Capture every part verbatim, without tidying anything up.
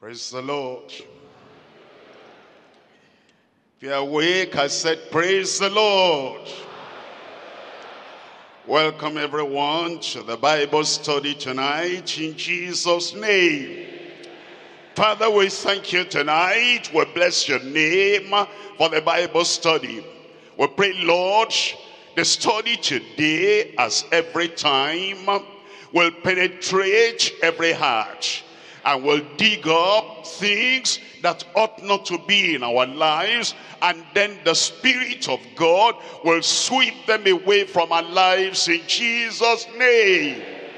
Praise the Lord. If you're awake, I said, praise the Lord. Welcome everyone to the Bible study tonight in Jesus' name. Father, we thank you tonight. We bless your name for the Bible study. We pray, Lord, the study today, as every time, will penetrate every heart and will dig up things that ought not to be in our lives, and then the Spirit of God will sweep them away from our lives in Jesus' name.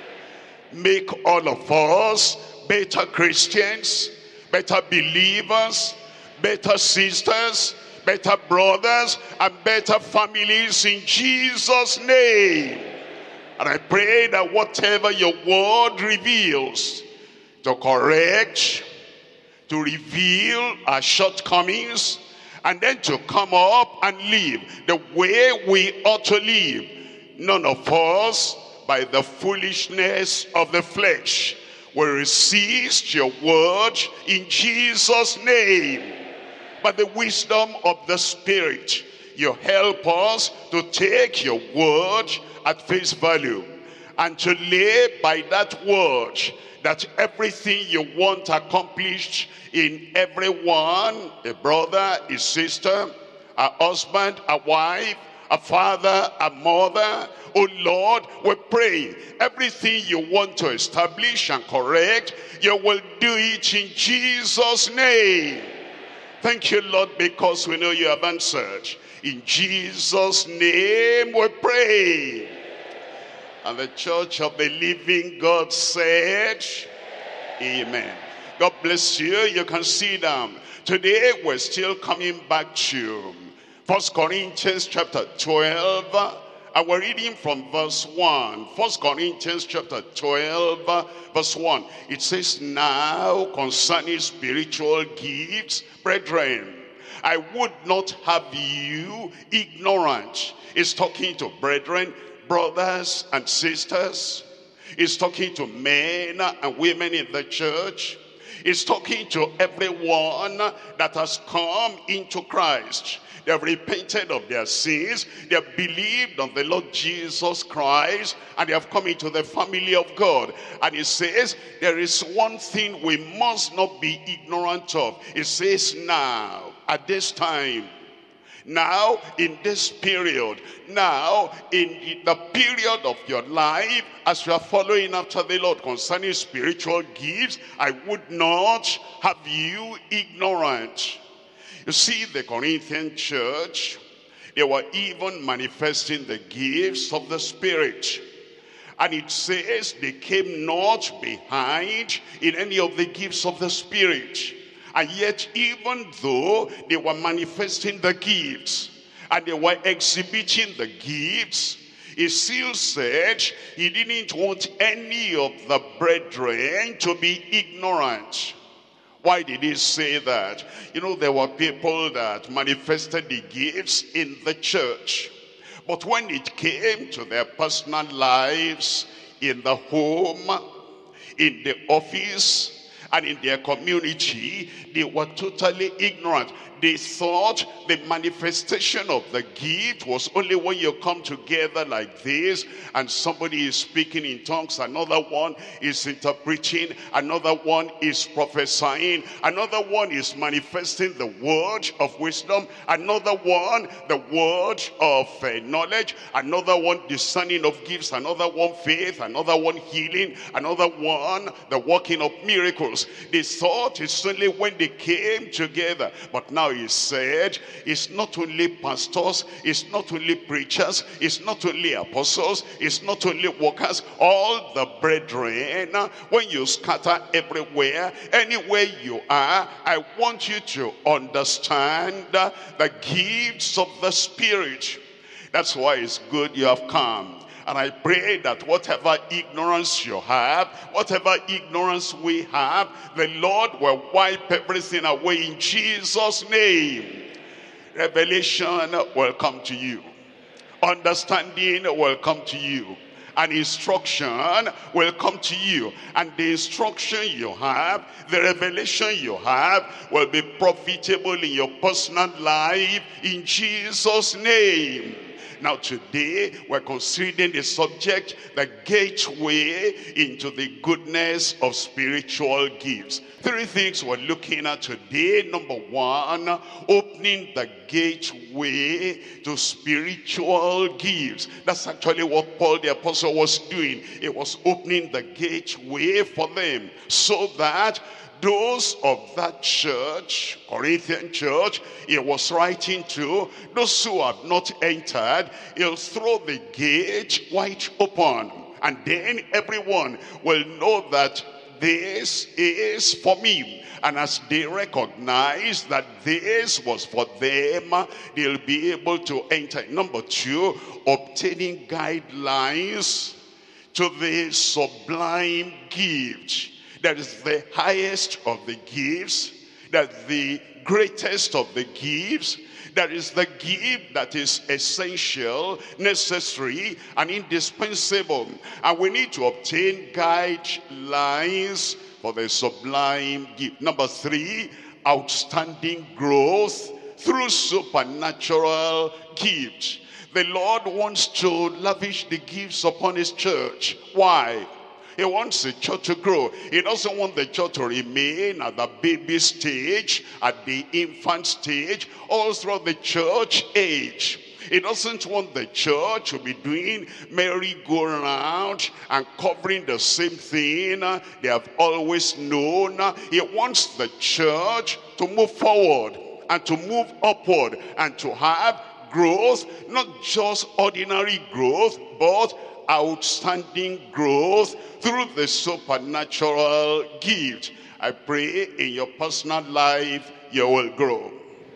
Make all of us better Christians, better believers, better sisters, better brothers, and better families in Jesus' name. And I pray that whatever your word reveals, to correct, to reveal our shortcomings, and then to come up and live the way we ought to live. None of us, by the foolishness of the flesh, will resist your word in Jesus' name. But the wisdom of the Spirit, you help us to take your word at face value and to lay by that word that everything you want accomplished in everyone, a brother, a sister, a husband, a wife, a father, a mother, oh Lord, we pray everything you want to establish and correct, you will do it in Jesus' name. Thank you, Lord, because we know you have answered. In Jesus' name we pray. And the church of the living God said, amen. God bless you. You can see them. Today we're still coming back to First Corinthians chapter twelve. And we're reading from verse one. First Corinthians chapter twelve, verse one. It says, now concerning spiritual gifts, brethren, I would not have you ignorant. It's talking to brethren, brothers and sisters. He's talking to men and women in the church. He's talking to everyone that has come into Christ. They have repented of their sins. They have believed on the Lord Jesus Christ, and they have come into the family of God. And he says, there is one thing we must not be ignorant of. He says, now, at this time, now in this period, now in the period of your life, as you are following after the Lord concerning spiritual gifts, I would not have you ignorant. You see, the Corinthian church, they were even manifesting the gifts of the Spirit. And it says they came not behind in any of the gifts of the Spirit. And yet, even though they were manifesting the gifts and they were exhibiting the gifts, he still said he didn't want any of the brethren to be ignorant. Why did he say that? You know, there were people that manifested the gifts in the church. But when it came to their personal lives, in the home, in the office, and in their community, they were totally ignorant. They thought the manifestation of the gift was only when you come together like this and somebody is speaking in tongues, another one is interpreting, another one is prophesying, another one is manifesting the word of wisdom, another one the word of uh, knowledge, another one discerning of gifts, another one faith, another one healing, another one the working of miracles. They thought it's only when they came together. But now he said, it's not only pastors, it's not only preachers, it's not only apostles, it's not only workers, all the brethren, when you scatter everywhere, anywhere you are, I want you to understand the gifts of the Spirit. That's why it's good you have come. And I pray that whatever ignorance you have, whatever ignorance we have, the Lord will wipe everything away in Jesus' name. Revelation will come to you. Understanding will come to you. An instruction will come to you, and the instruction you have, the revelation you have, will be profitable in your personal life in Jesus' name. Now today we're considering the subject, the gateway into the goodness of spiritual gifts. Three things we're looking at today. Number one, opening the gateway to spiritual gifts. That's actually what Paul the apostle was doing. He was opening the gateway for them, so that those of that church, Corinthian church, he was writing to, those who have not entered, he'll throw the gate wide open. And then everyone will know that this is for me. And as they recognize that this was for them, they'll be able to enter. Number two, obtaining guidelines to the sublime gift. That is the highest of the gifts, that is the greatest of the gifts, that is the gift that is essential, necessary, and indispensable. And we need to obtain guidelines for the sublime gift. Number three, outstanding growth through supernatural gifts. The Lord wants to lavish the gifts upon his church. Why? He wants the church to grow. He doesn't want the church to remain at the baby stage, at the infant stage, all throughout the church age. He doesn't want the church to be doing merry-go-round and covering the same thing they have always known. He wants the church to move forward and to move upward and to have growth, not just ordinary growth, but outstanding growth through the supernatural gift. I pray in your personal life you will grow.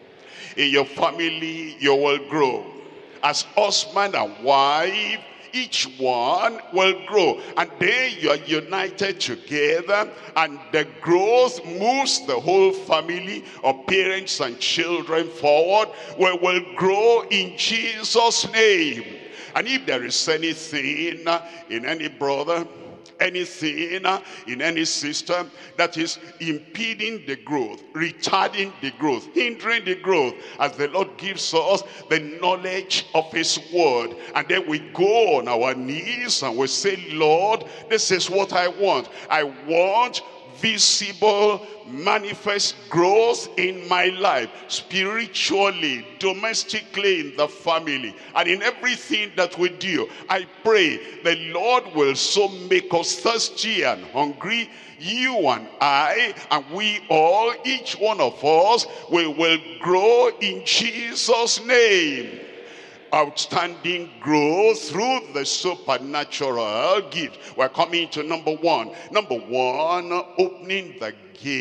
In your family you will grow. As husband and wife, each one will grow, and then you are united together, and the growth moves the whole family of parents and children forward. We will grow in Jesus' name. And if there is anything in any brother, anything in any sister that is impeding the growth, retarding the growth, hindering the growth, as the Lord gives us the knowledge of his word, and then we go on our knees and we say, Lord, this is what I want. I want visible, manifest growth in my life, spiritually, domestically, in the family, and in everything that we do. I pray the Lord will so make us thirsty and hungry, you and I, and we all, each one of us, we will grow in Jesus' name. Outstanding growth through the supernatural gift. We're coming to number one. Number one, opening the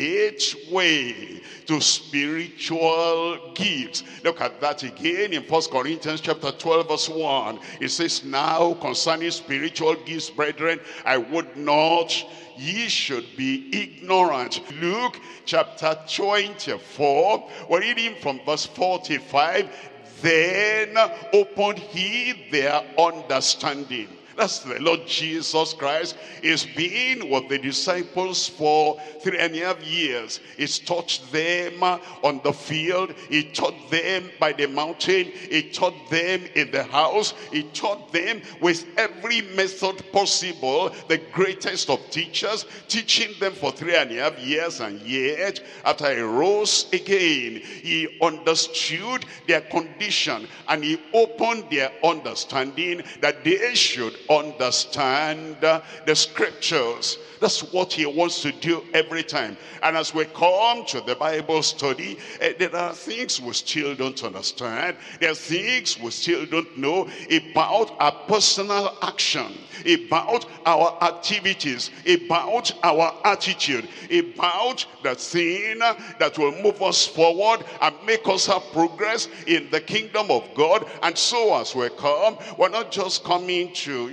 gateway to spiritual gifts. Look at that again in First Corinthians chapter twelve verse one. It says, now concerning spiritual gifts, brethren, I would not ye should be ignorant. Luke chapter twenty-four, we're reading from verse forty-five. Then opened he their understanding. That's the Lord Jesus Christ. He's been with the disciples for three and a half years. He's taught them on the field. He taught them by the mountain. He taught them in the house. He taught them with every method possible, the greatest of teachers, teaching them for three and a half years. And yet, after he rose again, he understood their condition, and he opened their understanding that they should understand the scriptures. That's what he wants to do every time. And as we come to the Bible study, uh, there are things we still don't understand. There are things we still don't know about our personal action, about our activities, about our attitude, about the thing that will move us forward and make us have progress in the kingdom of God. And so as we come, we're not just coming to,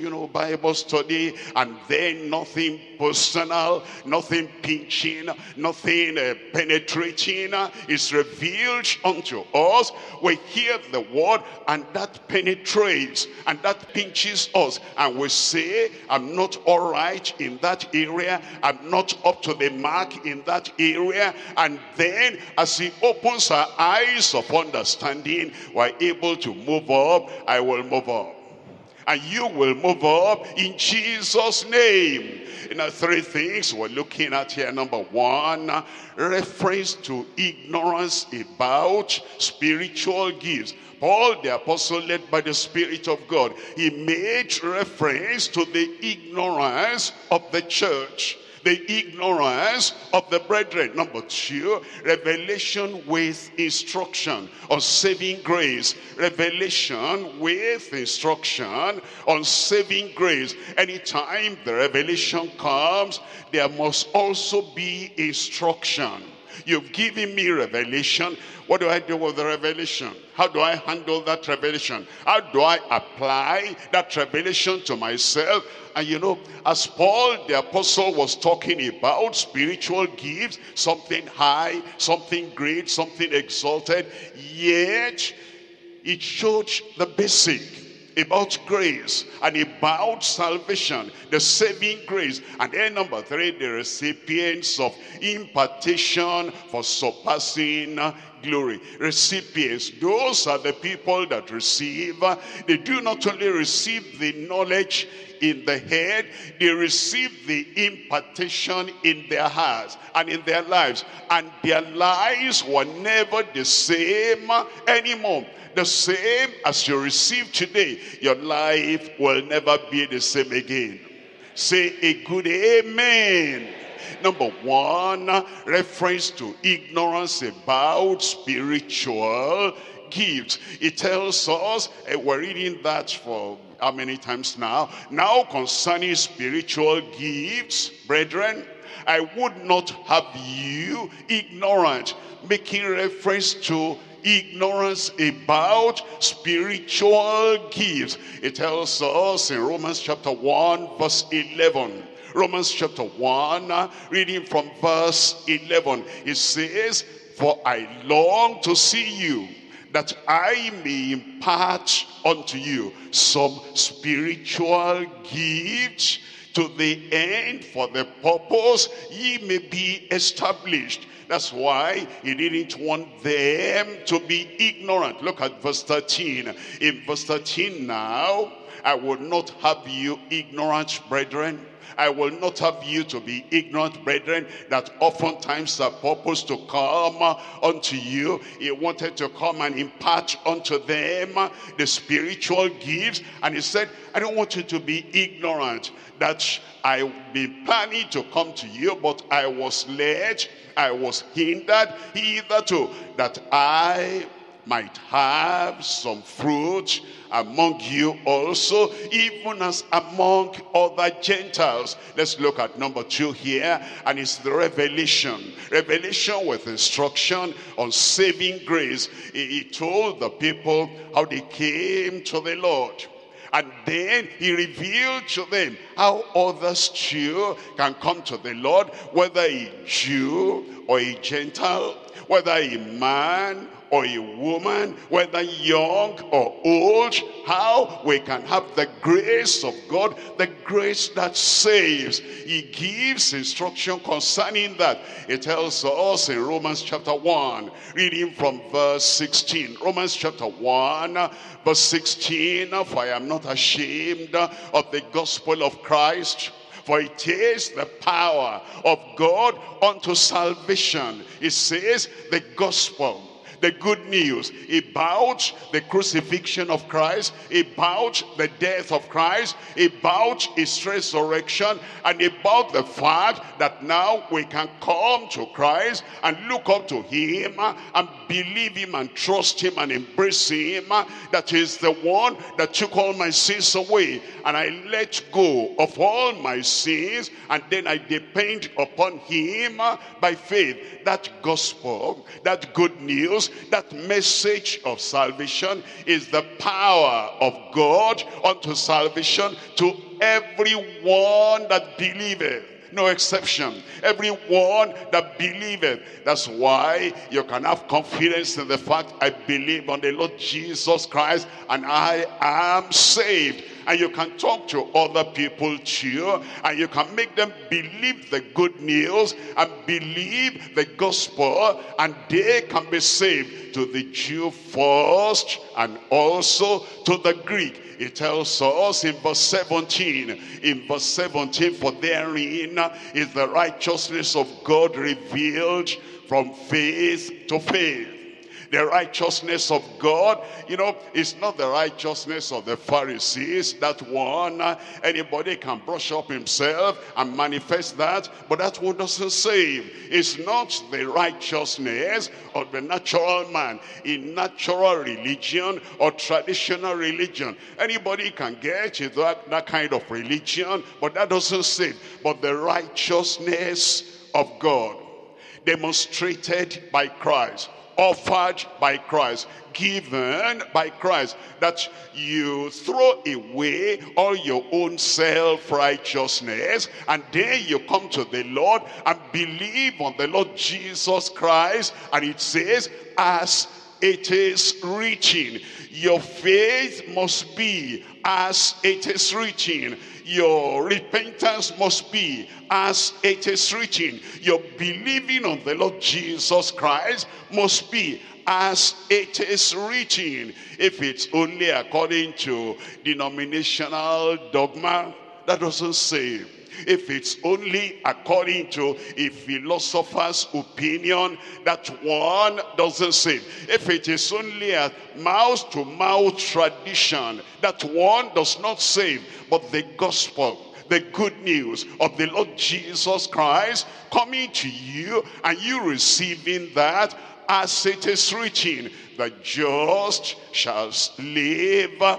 you know, Bible study, and then nothing personal, nothing pinching, nothing uh, penetrating uh, is revealed unto us. We hear the word, and that penetrates, and that pinches us, and we say, I'm not all right in that area, I'm not up to the mark in that area. And then as he opens our eyes of understanding, we're able to move up. I will move up, and you will move up in Jesus' name. You know, three things we're looking at here. Number one, reference to ignorance about spiritual gifts. Paul the apostle, led by the Spirit of God, he made reference to the ignorance of the church, the ignorance of the brethren. Number two, revelation with instruction on saving grace. Revelation with instruction on saving grace. Anytime the revelation comes, there must also be instruction. You've given me revelation. What do I do with the revelation? How do I handle that revelation? How do I apply that revelation to myself? And you know, as Paul the apostle was talking about spiritual gifts, something high, something great, something exalted, yet it showed the basic about grace and about salvation, the saving grace. And then number three, the recipients of impartation for surpassing glory. Recipients, those are the people that receive. They do not only receive the knowledge in the head, they receive the impartation in their hearts and in their lives, and their lives were never the same anymore. The same as you receive today, your life will never be the same again. Say a good amen. Number one, reference to ignorance about spiritual gifts. It tells us, uh, we're reading that for how many times now? Now concerning spiritual gifts, brethren, I would not have you ignorant, making reference to ignorance about spiritual gifts. It tells us in Romans chapter one verse eleven. Romans chapter one, uh, reading from verse eleven. It says, for I long to see you, that I may impart unto you some spiritual gifts, to the end for the purpose ye may be established. That's why he didn't want them to be ignorant. Look at verse thirteen. In verse thirteen now, I will not have you ignorant, brethren. I will not have you to be ignorant, brethren, that oftentimes the purpose to come unto you, he wanted to come and impart unto them the spiritual gifts. And he said, I don't want you to be ignorant that I've been planning to come to you, but I was led, I was hindered hitherto, that I might have some fruit among you also, even as among other Gentiles. Let's look at number two here, and it's the revelation. Revelation with instruction on saving grace. He, he told the people how they came to the Lord. And then he revealed to them how others too can come to the Lord, whether a Jew or a Gentile, whether a man or a woman, whether young or old, how we can have the grace of God, the grace that saves. He gives instruction concerning that. It tells us in Romans chapter one, reading from verse sixteen. Romans chapter one, verse sixteen, for I am not ashamed of the gospel of Christ, for it is the power of God unto salvation. It says the gospel, the good news about the crucifixion of Christ, about the death of Christ, about his resurrection, and about the fact that now we can come to Christ and look up to him and believe him and trust him and embrace him, that is the one that took all my sins away, and I let go of all my sins, and then I depend upon him by faith. That gospel, that good news, news, that message of salvation is the power of God unto salvation to everyone that believeth. No exception. Everyone that believeth. That's why you can have confidence in the fact, I believe on the Lord Jesus Christ and I am saved. And you can talk to other people too, and you can make them believe the good news and believe the gospel, and they can be saved. To the Jew first and also to the Greek. It tells us in verse seventeen, in verse seventeen, for therein is the righteousness of God revealed from faith to faith. The righteousness of God, you know, it's not the righteousness of the Pharisees. That one, uh, anybody can brush up himself and manifest that, but that one doesn't save. It's not the righteousness of the natural man in natural religion or traditional religion. Anybody can get into that, that kind of religion, but that doesn't save. But the righteousness of God, demonstrated by Christ, offered by Christ, given by Christ, that you throw away all your own self-righteousness, and then you come to the Lord and believe on the Lord Jesus Christ, and it says, as it is written. Your faith must be as it is written. Your repentance must be as it is written. Your believing on the Lord Jesus Christ must be as it is written. If it's only according to denominational dogma, that doesn't save. If it's only according to a philosopher's opinion, that one doesn't save. If it is only a mouth-to-mouth tradition, that one does not save. But the gospel, the good news of the Lord Jesus Christ coming to you and you receiving that, as it is written, the just shall live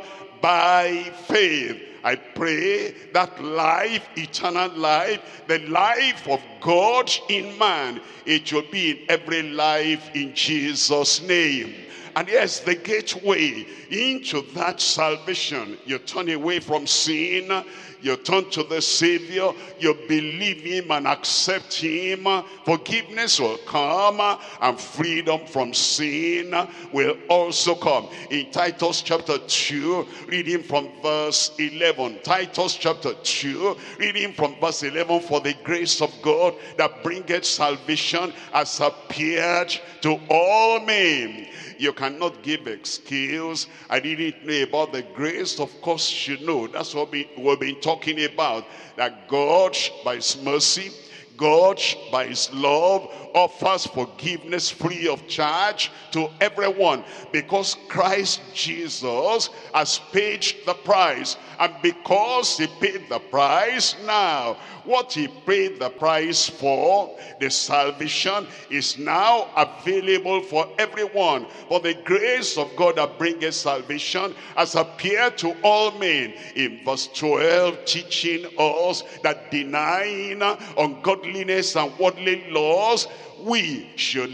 by faith. I pray that life, eternal life, the life of God in man, it will be in every life in Jesus' name. And yes, the gateway into that salvation. You turn away from sin, you turn to the Savior, you believe him and accept him. Forgiveness will come and freedom from sin will also come. In Titus chapter two, reading from verse eleven. Titus chapter two, reading from verse eleven. For the grace of God that bringeth salvation has appeared to all men. You cannot give excuse. I didn't know about the grace. Of course you know. That's what we, we've been talking about. That God, by his mercy, God, by his love, offers forgiveness free of charge to everyone. Because Christ Jesus has paid the price. And because he paid the price, now, what he paid the price for, the salvation, is now available for everyone. For the grace of God that bringeth salvation has appeared to all men. In verse twelve, teaching us that denying ungodliness and worldly laws, we should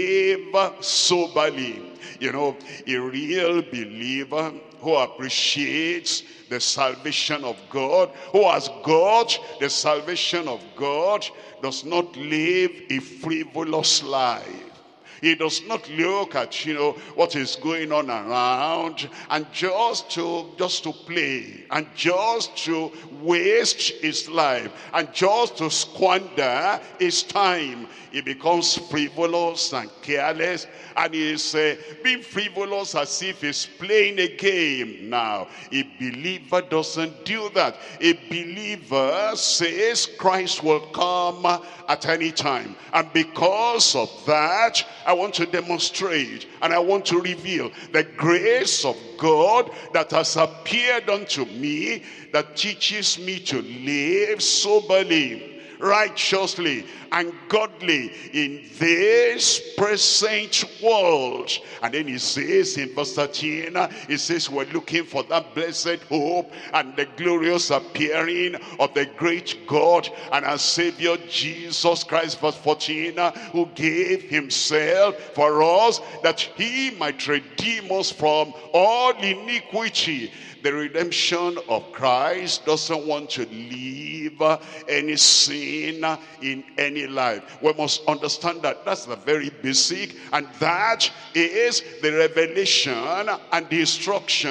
live soberly. You know, a real believer who appreciates the salvation of God, who has got the salvation of God, does not live a frivolous life. He does not look at, you know, what is going on around and just to just to play and just to waste his life and just to squander his time. He becomes frivolous and careless, and he is uh, being frivolous as if he's playing a game. Now, a believer doesn't do that. A believer says Christ will come at any time. And because of that, I want to demonstrate and I want to reveal the grace of God that has appeared unto me, that teaches me to live soberly. righteously, and godly in this present world. And then he says in verse thirteen, he says we're looking for that blessed hope and the glorious appearing of the great God and our Savior Jesus Christ. Verse fourteen, who gave himself for us that he might redeem us from all iniquity. The redemption of Christ doesn't want to leave any sin in any life. We must understand that that's the very basic, and that is the revelation and the instruction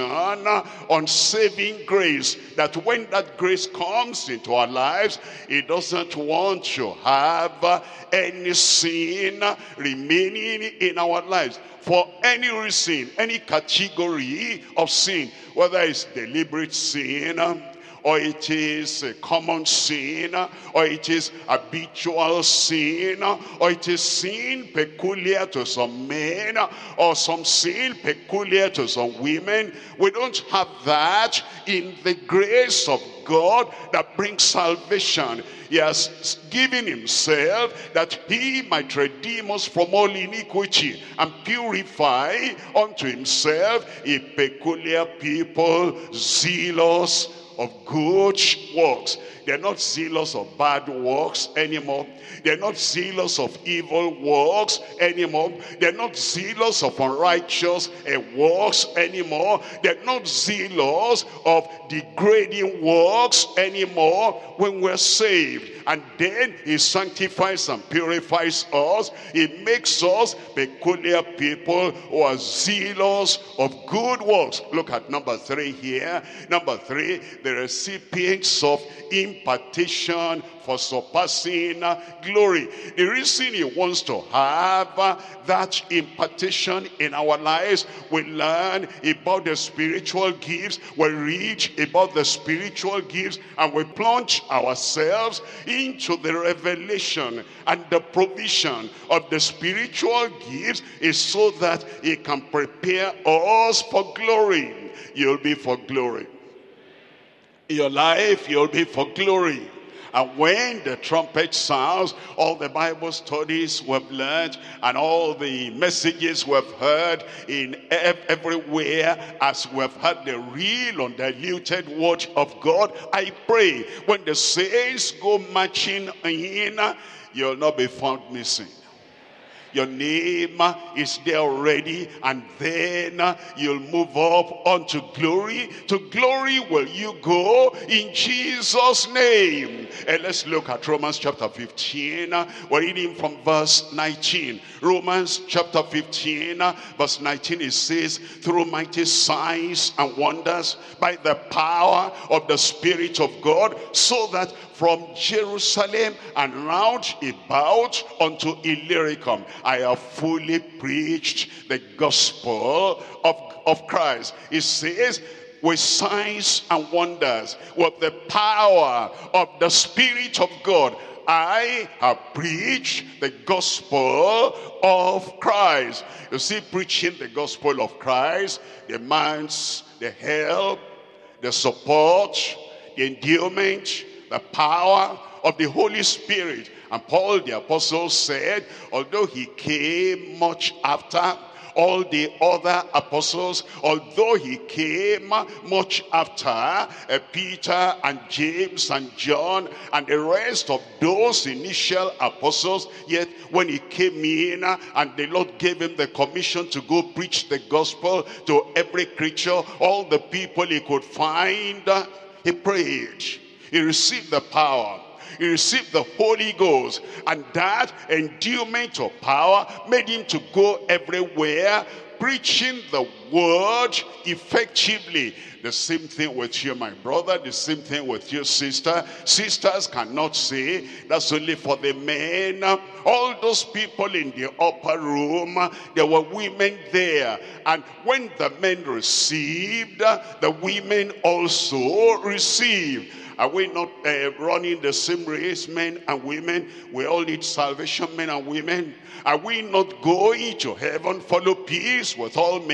on saving grace. That when that grace comes into our lives, it doesn't want to have any sin remaining in our lives. For any reason, any category of sin, whether it's deliberate sin, or it is a common sin, or it is habitual sin, or it is sin peculiar to some men, or some sin peculiar to some women. We don't have that in the grace of God that brings salvation. He has given himself that he might redeem us from all iniquity and purify unto himself a peculiar people, zealous of good works. They're not zealous of bad works anymore. They're not zealous of evil works anymore. They're not zealous of unrighteous uh, works anymore. They're not zealous of degrading works anymore when we're saved. And then he sanctifies and purifies us. He makes us peculiar people who are zealous of good works. Look at number three here. Number three, the recipients of impartation for surpassing glory. The reason he wants to have that impartation in our lives, we learn about the spiritual gifts, we read about the spiritual gifts, and we plunge ourselves into the revelation and the provision of the spiritual gifts, is so that he can prepare us for glory. You'll be for glory. In your life, you'll be for glory. And when the trumpet sounds, all the Bible studies we've learned and all the messages we've heard in everywhere, as we've heard the real undiluted word of God, I pray when the saints go marching in, you'll not be found missing. Your name is there already, and then you'll move up unto glory. To glory will you go in Jesus' name. And let's look at Romans chapter fifteen. We're reading from verse nineteen. Romans chapter fifteen, verse nineteen, it says, through mighty signs and wonders by the power of the Spirit of God, so that from Jerusalem and round about unto Illyricum, I have fully preached the gospel of, of Christ. It says, with signs and wonders, with the power of the Spirit of God, I have preached the gospel of Christ. You see, preaching the gospel of Christ demands the help, the support, the endowment, the power of the Holy Spirit. And Paul the apostle said, although he came much after all the other apostles, although he came much after uh, Peter and James and John and the rest of those initial apostles, yet when he came in uh, and the Lord gave him the commission to go preach the gospel to every creature, all the people he could find, uh, he prayed. He received the power. He received the Holy Ghost. And that endowment of power made him to go everywhere, preaching the word effectively. The same thing with you, my brother. The same thing with you, sister. Sisters cannot say, that's only for the men. All those people in the upper room, there were women there. And when the men received, the women also received. Are we not uh, running the same race, men and women? We all need salvation, men and women. Are we not going to heaven, follow peace with all men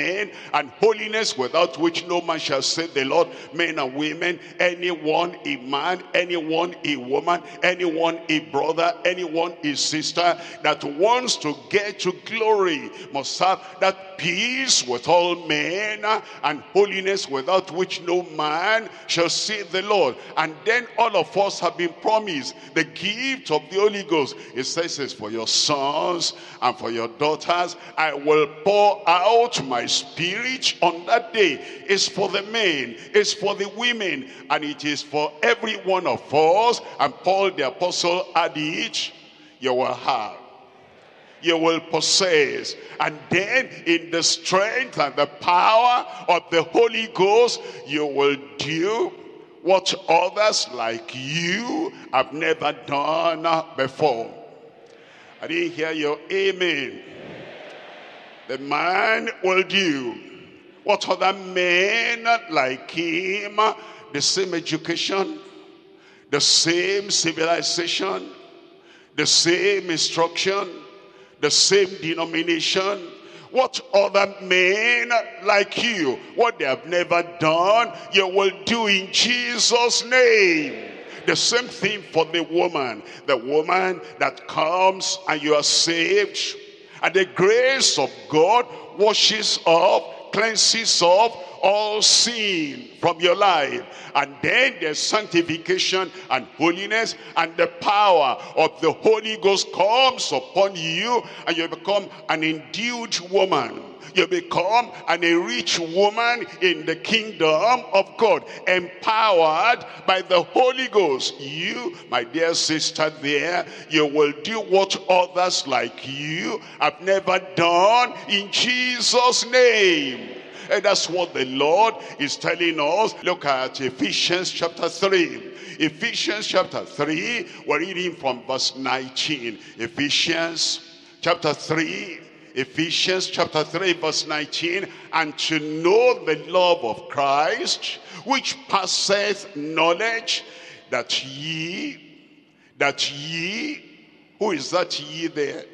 and holiness without which no man shall see the Lord. Men and women, anyone a man, anyone a woman, anyone a brother, anyone a sister that wants to get to glory must have that peace with all men and holiness without which no man shall see the Lord. And then all of us have been promised the gift of the Holy Ghost. It says it's for your sons and for your daughters. I will pour out my spirit on that day. It's for the men, it's for the women, and it is for every one of us. And Paul the apostle added, you will have, you will possess, and then in the strength and the power of the Holy Ghost, you will do what others like you have never done before. I didn't hear your amen. The man will do what other men like him, the same education, the same civilization, the same instruction, the same denomination, what other men like you, what they have never done, you will do in Jesus' name. The same thing for the woman. The woman that comes and you are saved, and the grace of God washes off, cleanses off all sin from your life. And then there's sanctification and holiness, and the power of the Holy Ghost comes upon you, and you become an endued woman. You become an enriched woman in the kingdom of God, empowered by the Holy Ghost. You, my dear sister there, you will do what others like you have never done in Jesus' name. And that's what the Lord is telling us. Look at Ephesians chapter three. Ephesians chapter three, we're reading from verse nineteen. Ephesians chapter three, Ephesians chapter three, verse nineteen. And to know the love of Christ, which passeth knowledge, that ye, that ye, who is that ye there?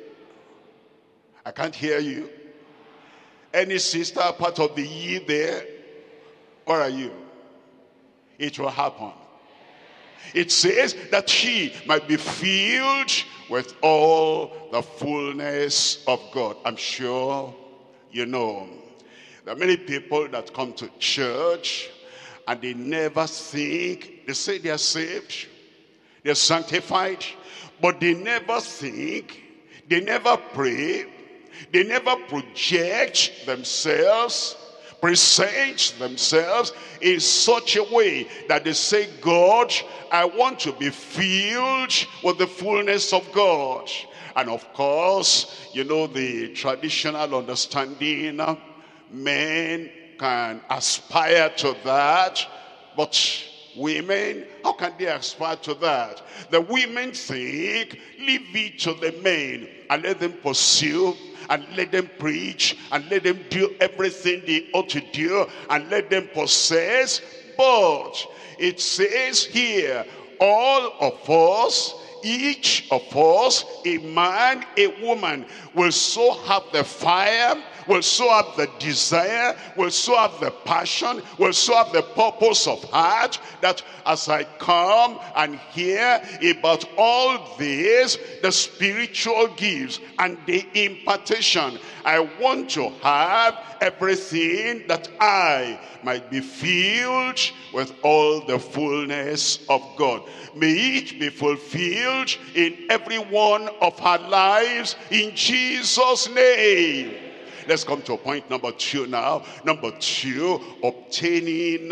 I can't hear you. Any sister part of the ye there? Where are you? It will happen. It says that she might be filled with all the fullness of God. I'm sure you know there are many people that come to church and they never think, they say they are saved, they're sanctified, but they never think, they never pray, they never project themselves, present themselves in such a way that they say, God, I want to be filled with the fullness of God. And of course, you know, the traditional understanding, men can aspire to that, but women, how can they aspire to that? The women think, leave it to the men and let them pursue, and let them preach, and let them do everything they ought to do, and let them possess. But it says here, all of us, each of us, a man, a woman, will so have the fire, will so have the desire, will so have the passion, will so have the purpose of heart, that as I come and hear about all this, the spiritual gifts and the impartation, I want to have everything that I might be filled with all the fullness of God. May it be fulfilled in every one of our lives in Jesus' name. Let's come to point number two now. Number two, obtaining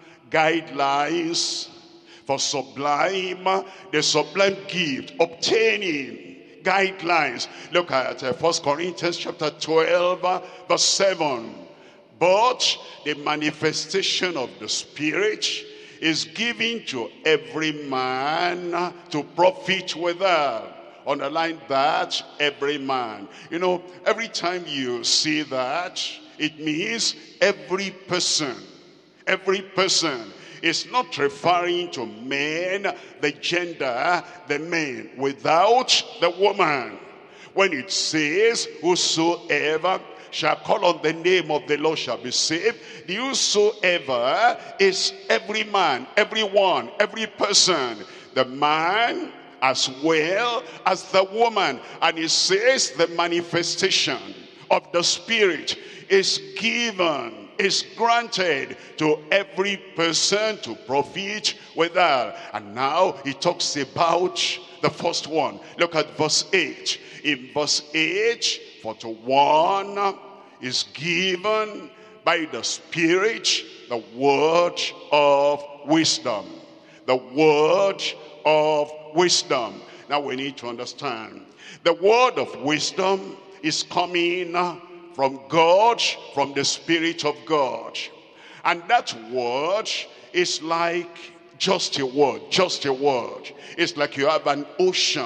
guidelines for sublime, the sublime gift, obtaining guidelines. Look at uh, First Corinthians chapter twelve, verse seven. But the manifestation of the Spirit is given to every man to profit withal. Underline that, every man. You know, every time you see that, it means every person. Every person. It's not referring to men, the gender, the men, without the woman. When it says, whosoever shall call on the name of the Lord shall be saved. The whosoever is every man, everyone, every person, the man as well as the woman. And it says the manifestation of the Spirit is given, is granted to every person to profit withal. And now he talks about the first one. Look at verse eight. In verse eight, for to one is given by the Spirit the word of wisdom. The word of wisdom. Now we need to understand. The word of wisdom is coming from God, from the Spirit of God. And that word is like just a word, just a word. It's like you have an ocean.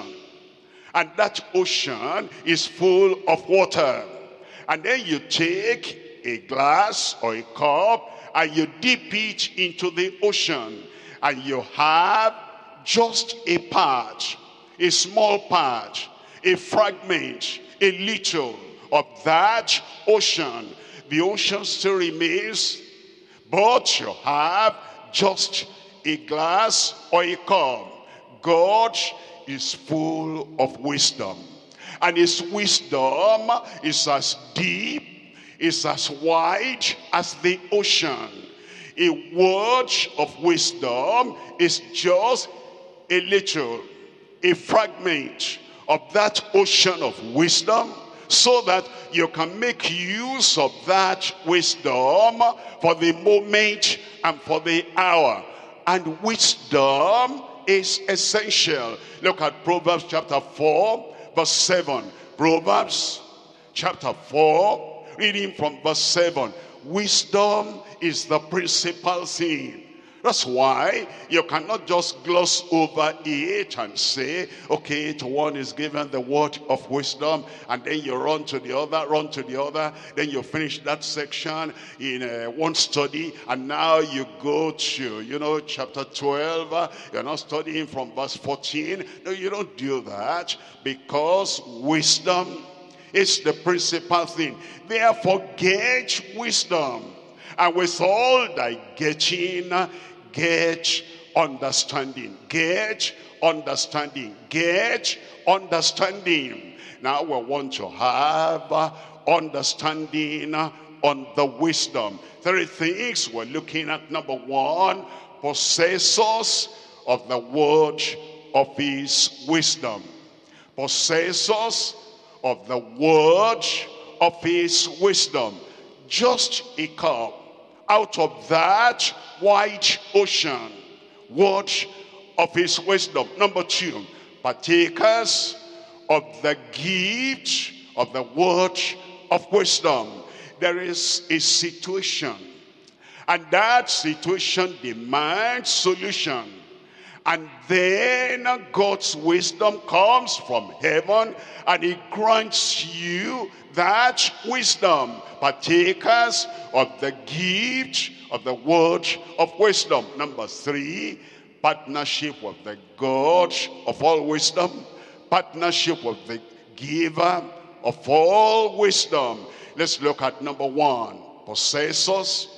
And that ocean is full of water. And then you take a glass or a cup and you dip it into the ocean. And you have just a part, a small part, a fragment, a little of that ocean. The ocean still remains, but you have just a glass or a cup. God is full of wisdom, and his wisdom is as deep, is as wide as the ocean. A word of wisdom is just a little, a fragment of that ocean of wisdom, so that you can make use of that wisdom for the moment and for the hour. And wisdom is essential. Look at Proverbs chapter four, verse seven. Proverbs chapter four, reading from verse seven. Wisdom is the principal thing. That's why you cannot just gloss over it and say, okay, to one is given the word of wisdom, and then you run to the other, run to the other, then you finish that section in uh, one study, and now you go to, you know, chapter twelve. Uh, you're not studying from verse fourteen. No, you don't do that, because wisdom is the principal thing. Therefore, get wisdom, and with all thy getting, get understanding. Get understanding. Get understanding. Now we want to have understanding on the wisdom. Three things we're looking at. Number one, possessors of the word of his wisdom. Possessors of the word of his wisdom. Just a cup out of that wide ocean, word of his wisdom. Number two, partakers of the gift of the word of wisdom. There is a situation, and that situation demands solution. And then God's wisdom comes from heaven, and he grants you that wisdom. Partakers of the gift of the word of wisdom. Number three, partnership with the God of all wisdom. Partnership with the giver of all wisdom. Let's look at number one. Possessors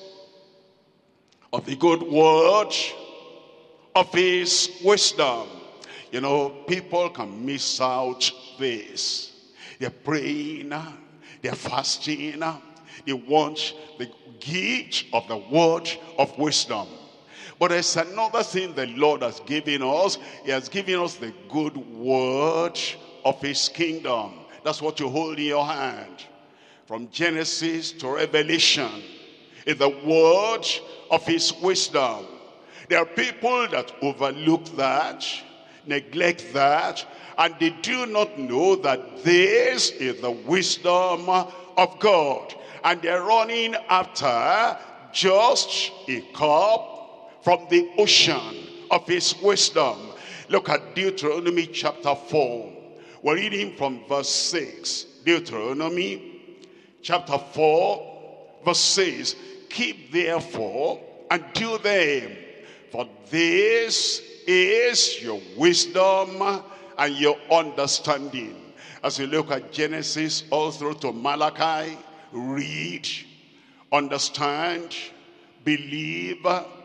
of the good word of his wisdom. You know, people can miss out this. They're praying, they're fasting, they want the gift of the word of wisdom. But there's another thing the Lord has given us. He has given us the good word of his kingdom. That's what you hold in your hand. From Genesis to Revelation is the word of his wisdom. There are people that overlook that, neglect that, and they do not know that this is the wisdom of God. And they're running after just a cup from the ocean of his wisdom. Look at Deuteronomy chapter four. We're reading from verse six. Deuteronomy chapter four, verse six. Keep therefore and do them, for this is your wisdom and your understanding. As you look at Genesis all through to Malachi, read, understand, believe,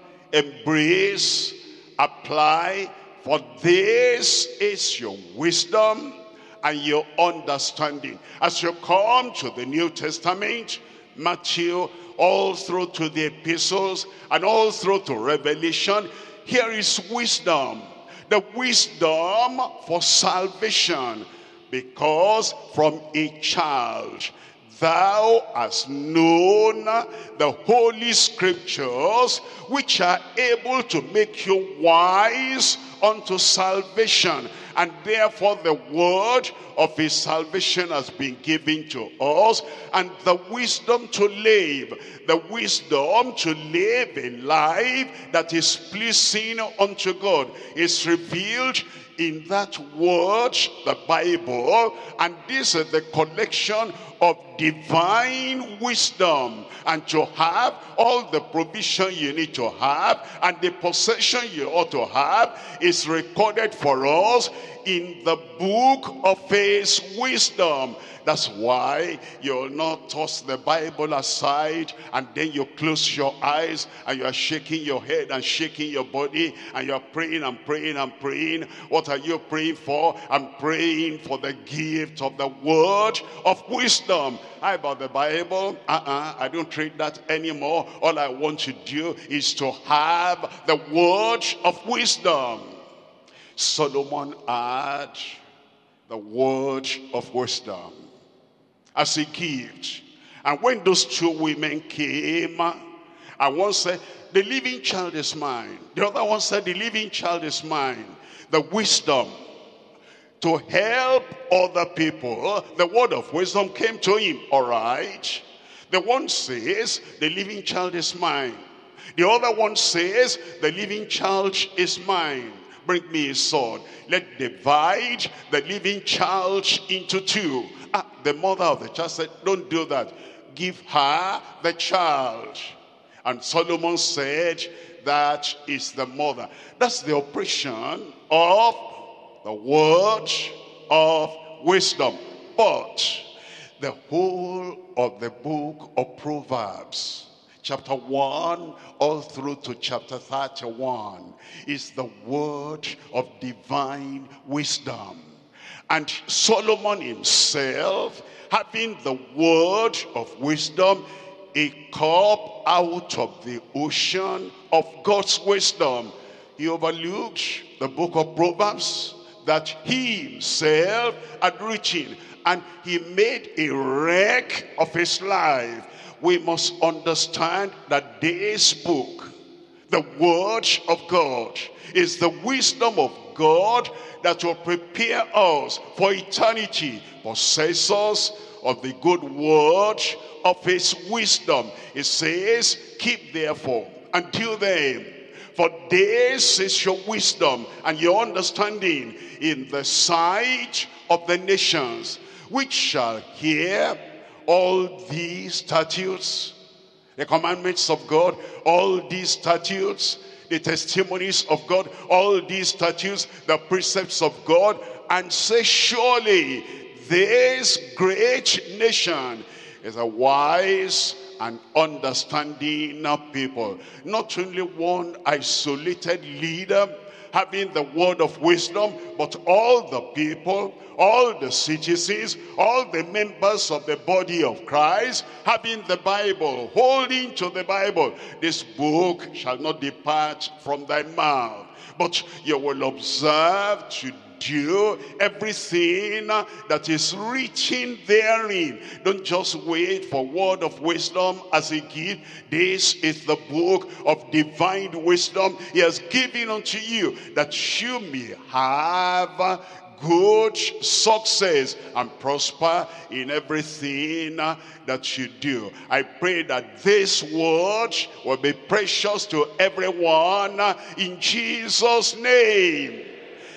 embrace, apply, for this is your wisdom and your understanding. As you come to the New Testament, Matthew, all through to the epistles, and all through to Revelation, here is wisdom. The wisdom for salvation. Because from a child thou hast known the holy scriptures, which are able to make you wise unto salvation. And therefore the word of his salvation has been given to us, and the wisdom to live, the wisdom to live a life that is pleasing unto God is revealed in that word, the Bible. And this is the collection of divine wisdom. And to have all the provision you need to have and the possession you ought to have is recorded for us in the book of his wisdom. That's why you'll not toss the Bible aside and then you close your eyes and you are shaking your head and shaking your body and you are praying and praying and praying. What are you praying for? I'm praying for the gift of the word of wisdom. How about the Bible? Uh-uh, I don't treat that anymore. All I want to do is to have the word of wisdom. Solomon had the word of wisdom as a gift. And when those two women came, and one said, the living child is mine. The other one said, the living child is mine. The wisdom to help other people, the word of wisdom came to him. All right. The one says, the living child is mine. The other one says, the living child is mine. Bring me a sword. Let divide the living child into two. Ah, the mother of the child said, don't do that. Give her the child. And Solomon said, that is the mother. That's the operation of the word of wisdom. But the whole of the book of Proverbs, chapter one all through to chapter thirty-one, is the word of divine wisdom. And Solomon himself, having the word of wisdom, a cup out of the ocean of God's wisdom, he overlooked the book of Proverbs that he himself had written, and he made a wreck of his life. We must understand that this book, the word of God, is the wisdom of God that will prepare us for eternity, possessors of the good word of his wisdom. It says, keep therefore until then, for this is your wisdom and your understanding in the sight of the nations, which shall hear all these statutes, the commandments of God, all these statutes, the testimonies of God, all these statutes, the precepts of God, and say, surely this great nation is a wise and understanding people. Not only one isolated leader having the word of wisdom, but all the people, all the citizens, all the members of the body of Christ having the Bible, holding to the Bible. This book shall not depart from thy mouth, but you will observe to do everything that is written therein. Don't just wait for word of wisdom as a gift. This is the book of divine wisdom he has given unto you, that you may have good success and prosper in everything that you do. I pray that this word will be precious to everyone in Jesus' name.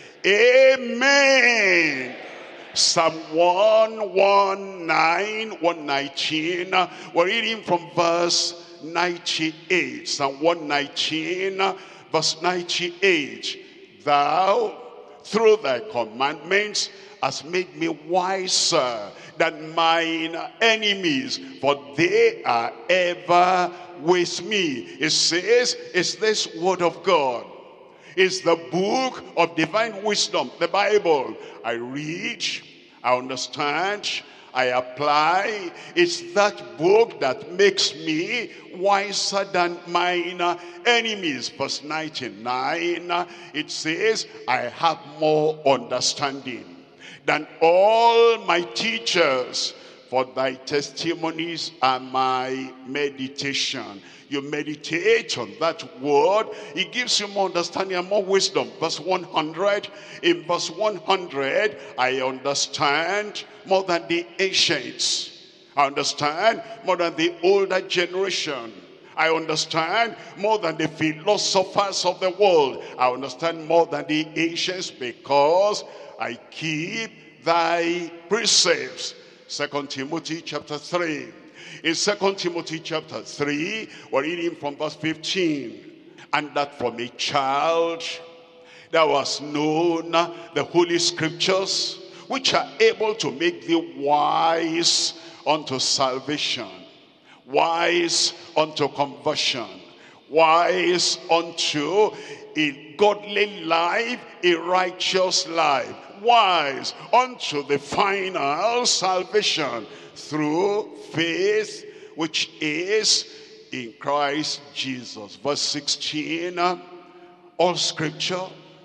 Amen. Psalm one nineteen, one nineteen, we're reading from verse ninety-eight. Psalm one nineteen, verse ninety-eight. Thou, through thy commandments, has made me wiser than mine enemies, for they are ever with me. It says, it's this word of God. It's the book of divine wisdom, the Bible. I read, I understand, I apply. It's that book that makes me wiser than mine enemies. Verse ninety-nine, it says, I have more understanding than all my teachers, for thy testimonies are my meditation. You meditate on that word, it gives you more understanding and more wisdom. Verse one hundred, in verse one hundred, I understand more than the ancients. I understand more than the older generation. I understand more than the philosophers of the world. I understand more than the ancients, because I keep thy precepts. Second Timothy chapter three. In Second Timothy chapter three, we're reading from verse fifteen. And that from a child thou hast known the holy scriptures, which are able to make thee wise unto salvation, wise unto conversion, wise unto a godly life, a righteous life, wise unto the final salvation through faith which is in Christ Jesus. Verse sixteen, all scripture,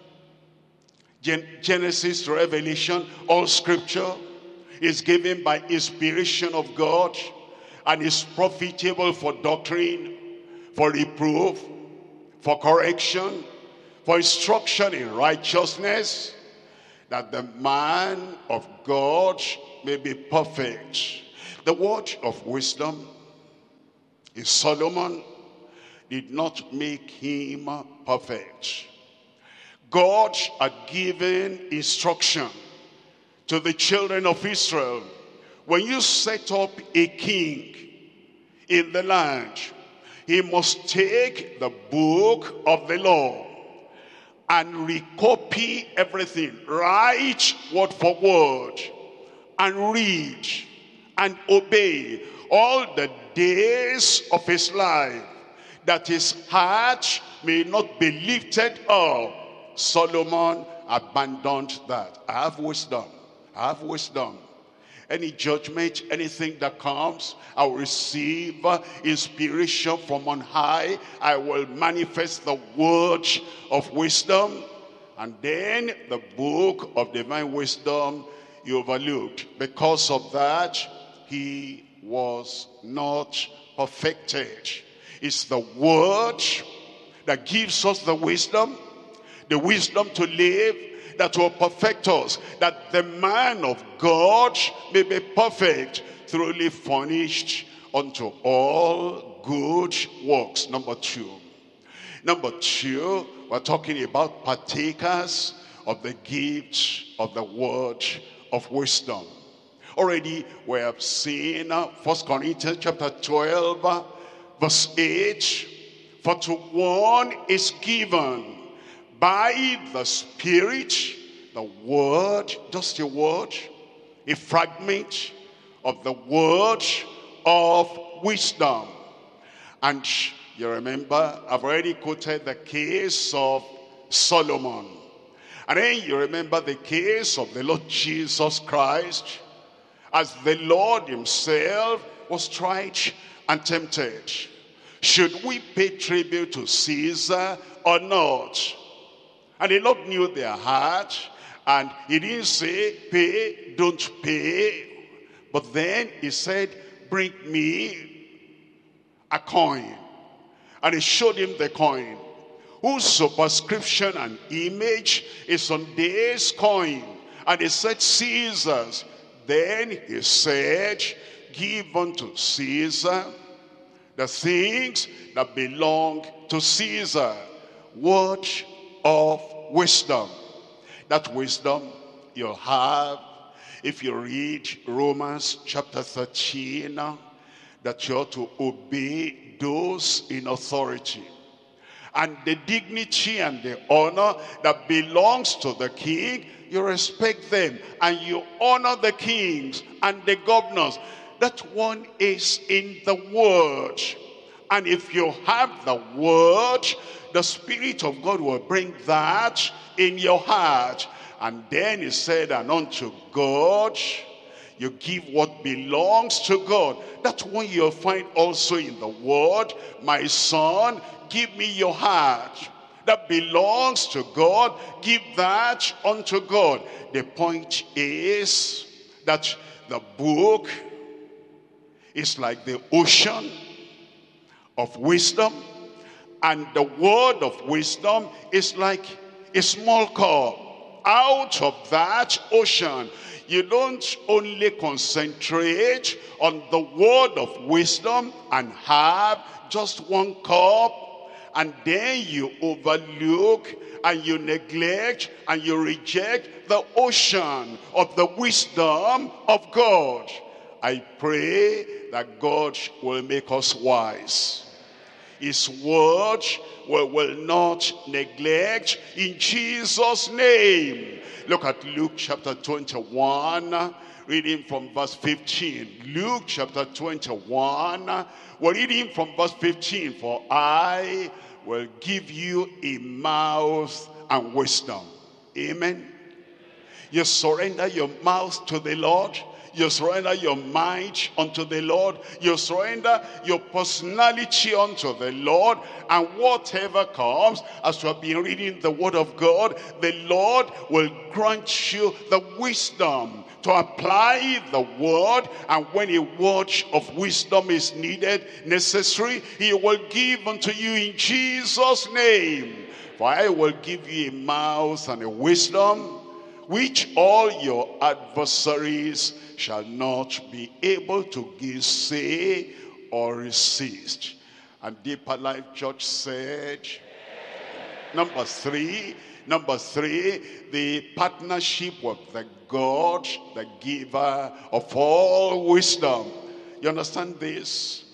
Gen Genesis to Revelation, all scripture is given by inspiration of God and is profitable for doctrine, for reproof, for correction, for instruction in righteousness, that the man of God may be perfect. The word of wisdom in Solomon did not make him perfect. God had given instruction to the children of Israel. When you set up a king in the land, he must take the book of the law and recopy everything, write word for word, and read and obey all the days of his life, that his heart may not be lifted up. Solomon abandoned that. I have wisdom. I have wisdom. Any judgment, anything that comes, I will receive inspiration from on high. I will manifest the word of wisdom. And then the book of divine wisdom you overlooked. Because of that, he was not perfected. It's the word that gives us the wisdom, the wisdom to live, that will perfect us, that the man of God may be perfect, thoroughly furnished unto all good works. Number two. Number two, we're talking about partakers of the gift of the word of wisdom. Already we have seen uh, First Corinthians chapter twelve, verse eight. For to one is given by the Spirit the word, just a word, a fragment of the word of wisdom. And you remember, I've already quoted the case of Solomon. And then you remember the case of the Lord Jesus Christ, as the Lord himself was tried and tempted. Should we pay tribute to Caesar or not? And the Lord knew their heart, and he didn't say, pay, don't pay. But then he said, bring me a coin. And he showed him the coin, whose superscription and image is on this coin. And he said, Caesar's. Then he said, give unto Caesar the things that belong to Caesar. Word of wisdom. That wisdom you'll have if you read Romans chapter thirteen, that you ought to obey those in authority. And the dignity and the honor that belongs to the king, you respect them and you honor the kings and the governors. That one is in the word. And if you have the word, the Spirit of God will bring that in your heart. And then he said, and unto God, you give what belongs to God. That one you'll find also in the word. My son, give me your heart. That belongs to God. Give that unto God. The point is that the book is like the ocean of wisdom, and the word of wisdom is like a small cup. Out of that ocean, you don't only concentrate on the word of wisdom and have just one cup, and then you overlook and you neglect and you reject the ocean of the wisdom of God. I pray that God will make us wise. His word we will not neglect in Jesus' name. Look at Luke chapter twenty-one, reading from verse fifteen. Luke chapter twenty-one, we're reading from verse fifteen. For I will give you a mouth and wisdom. Amen. You surrender your mouth to the Lord. You surrender your mind unto the Lord. You surrender your personality unto the Lord. And whatever comes, as you have been reading the word of God, the Lord will grant you the wisdom to apply the word. And when a word of wisdom is needed, necessary, he will give unto you in Jesus' name. For I will give you a mouth and a wisdom which all your adversaries shall not be able to gainsay or resist. And Deeper Life Church said, number three, number three, the partnership with the God, the giver of all wisdom. You understand this?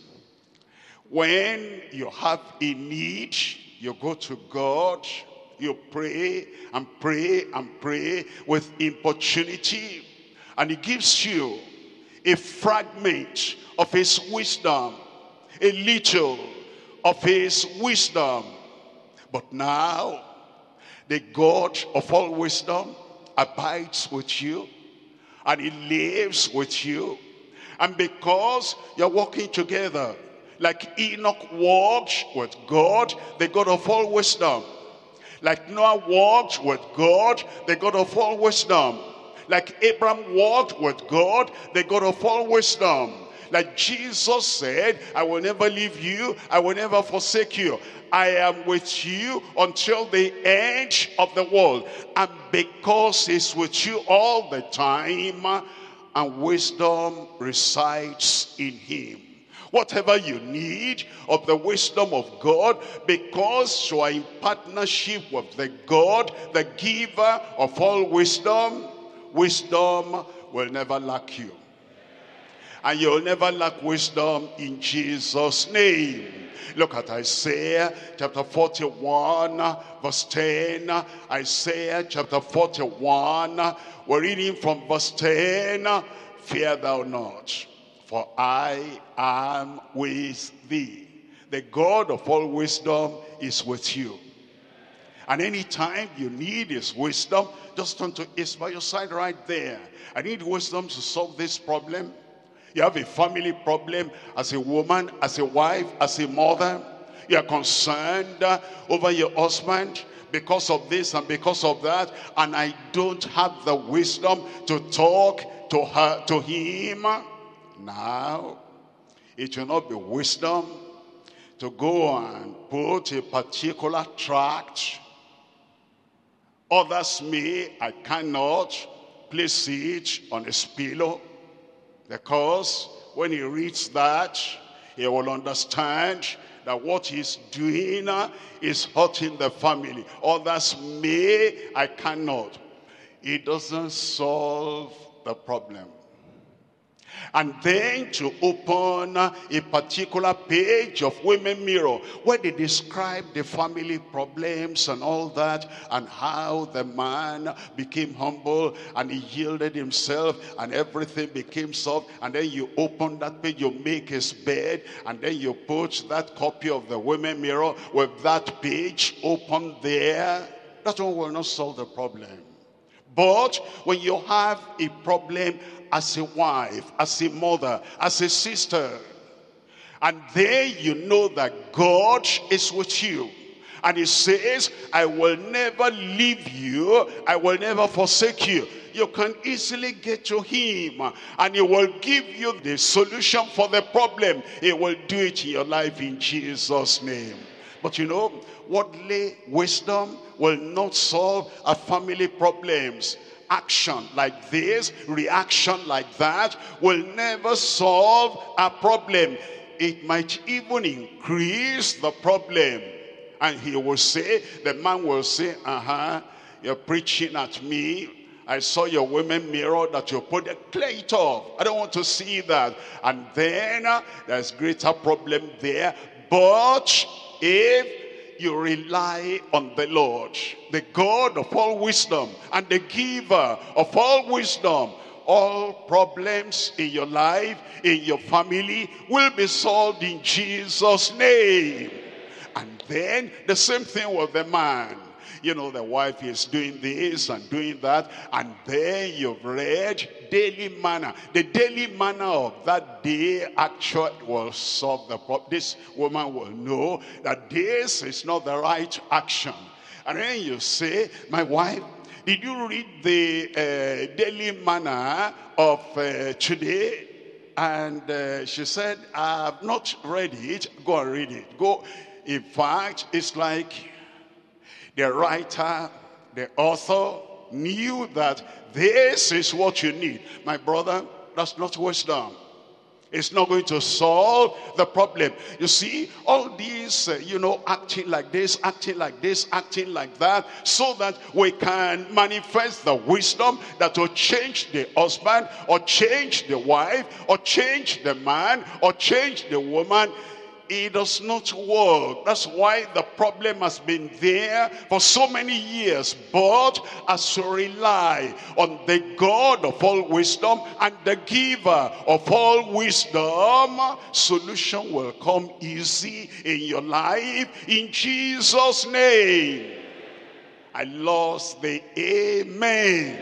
When you have a need, you go to God, you pray and pray and pray with importunity, and he gives you a fragment of his wisdom, a little of his wisdom. But now, the God of all wisdom abides with you, and he lives with you. And because you're walking together, like Enoch walked with God, the God of all wisdom. Like Noah walked with God, the God of all wisdom. Like Abraham walked with God, the God of all wisdom. Like Jesus said, I will never leave you, I will never forsake you. I am with you until the end of the world. And because he's with you all the time, and wisdom resides in him. Whatever you need of the wisdom of God, because you are in partnership with the God, the giver of all wisdom, wisdom will never lack you. And you'll never lack wisdom in Jesus' name. Look at Isaiah chapter forty-one, verse ten. Isaiah chapter forty-one, we're reading from verse ten. Fear thou not, for I am with thee. The God of all wisdom is with you. And anytime you need his wisdom, just turn to it's by your side right there. I need wisdom to solve this problem. You have a family problem as a woman, as a wife, as a mother. You are concerned uh, over your husband because of this and because of that. And I don't have the wisdom to talk to her, to him. Now, it will not be wisdom to go and put a particular tract. Others may, I cannot place it on his pillow, because when he reads that, he will understand that what he's doing is hurting the family. Others may, I cannot. It doesn't solve the problem. And then to open a particular page of Women Mirror where they describe the family problems and all that, and how the man became humble and he yielded himself and everything became soft. And then you open that page, you make his bed, and then you put that copy of the Women Mirror with that page open there. That one will not solve the problem. But when you have a problem as a wife, as a mother, as a sister, and there you know that God is with you, and he says, I will never leave you, I will never forsake you. You can easily get to him, and he will give you the solution for the problem. He will do it in your life in Jesus' name. But you know, worldly wisdom will not solve our family problems. Action like this, reaction like that will never solve a problem. It might even increase the problem. And he will say, the man will say, uh-huh, you're preaching at me. I saw your Women Mirror that you put it, clear it off. I don't want to see that. And then uh, there's greater problem there. But if you rely on the Lord, the God of all wisdom and the giver of all wisdom, all problems in your life, in your family, will be solved in Jesus' name. And then the same thing with the man. You know, the wife is doing this and doing that, and then you've read daily manna. The daily manna of that day actually will solve the problem. This woman will know that this is not the right action. And then you say, my wife, did you read the uh, daily manna of uh, today? And uh, she said, I have not read it. Go and read it. Go. In fact, it's like the writer, the author, knew that this is what you need. My brother, that's not wisdom. It's not going to solve the problem. You see, all these, uh, you know, acting like this, acting like this, acting like that, so that we can manifest the wisdom that will change the husband, or change the wife, or change the man, or change the woman. It does not work. That's why the problem has been there for so many years. But as you rely on the God of all wisdom and the giver of all wisdom, solution will come easy in your life in Jesus' name. I lost the amen.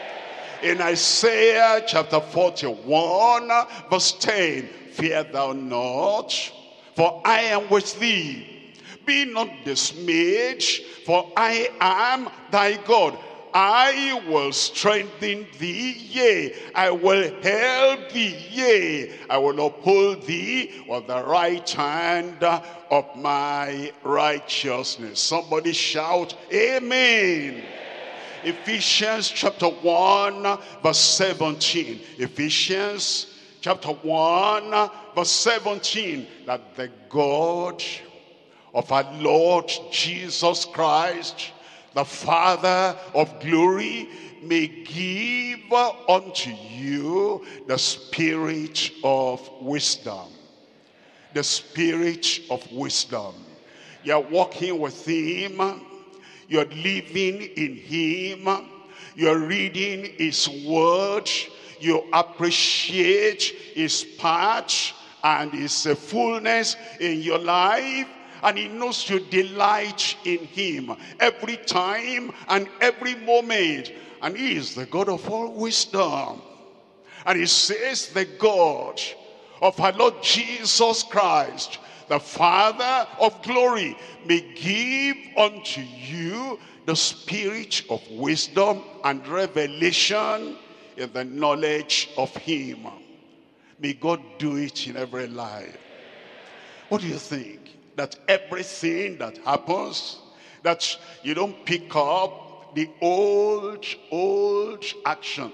In Isaiah chapter forty-one verse ten, fear thou not, for I am with thee. Be not dismayed, for I am thy God. I will strengthen thee, yea, I will help thee, yea, I will uphold thee with the right hand of my righteousness. Somebody shout, amen. Ephesians chapter one verse seventeen. Ephesians chapter one verse seventeen, that the God of our Lord Jesus Christ, the Father of glory, may give unto you the spirit of wisdom. The spirit of wisdom. You're walking with him. You're living in him. You're reading his word. You appreciate his part and his fullness in your life. And he knows you delight in him every time and every moment. And he is the God of all wisdom. And he says, the God of our Lord Jesus Christ, the Father of glory, may give unto you the spirit of wisdom and revelation in the knowledge of him. May God do it in every life. What do you think? That everything that happens, that you don't pick up the old, old action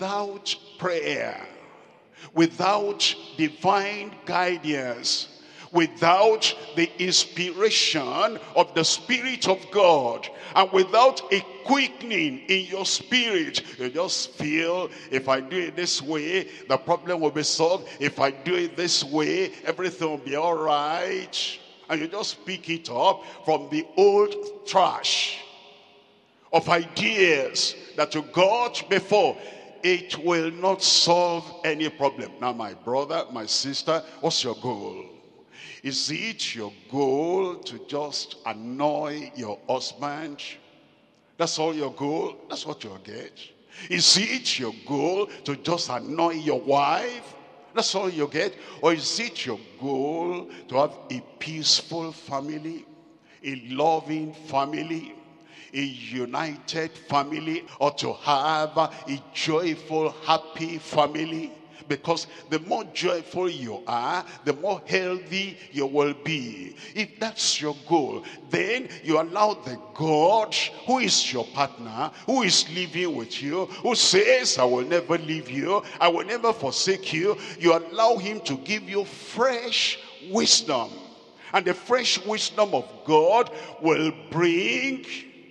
without prayer, without divine guidance, without the inspiration of the Spirit of God, and without a quickening in your spirit, you just feel, if I do it this way, the problem will be solved. If I do it this way, everything will be all right. And you just pick it up from the old trash of ideas that you got before. It will not solve any problem. Now, my brother, my sister, what's your goal? Is it your goal to just annoy your husband? That's all your goal? That's what you'll get. Is it your goal to just annoy your wife? That's all you get? Or is it your goal to have a peaceful family, a loving family, a united family, or to have a joyful, happy family? Because the more joyful you are, the more healthy you will be. If that's your goal, then you allow the God who is your partner, who is living with you, who says, I will never leave you, I will never forsake you. You allow him to give you fresh wisdom. And the fresh wisdom of God will bring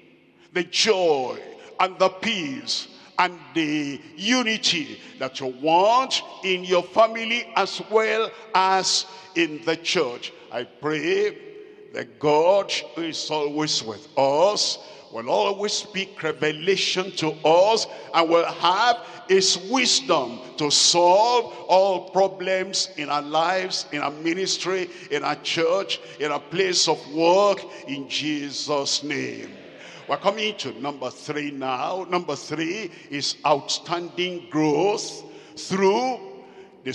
the joy and the peace and the unity that you want in your family as well as in the church. I pray that God, who is always with us, will always speak revelation to us and will have his wisdom to solve all problems in our lives, in our ministry, in our church, in our place of work, in Jesus' name. We're coming to number three now. Number three is outstanding growth through the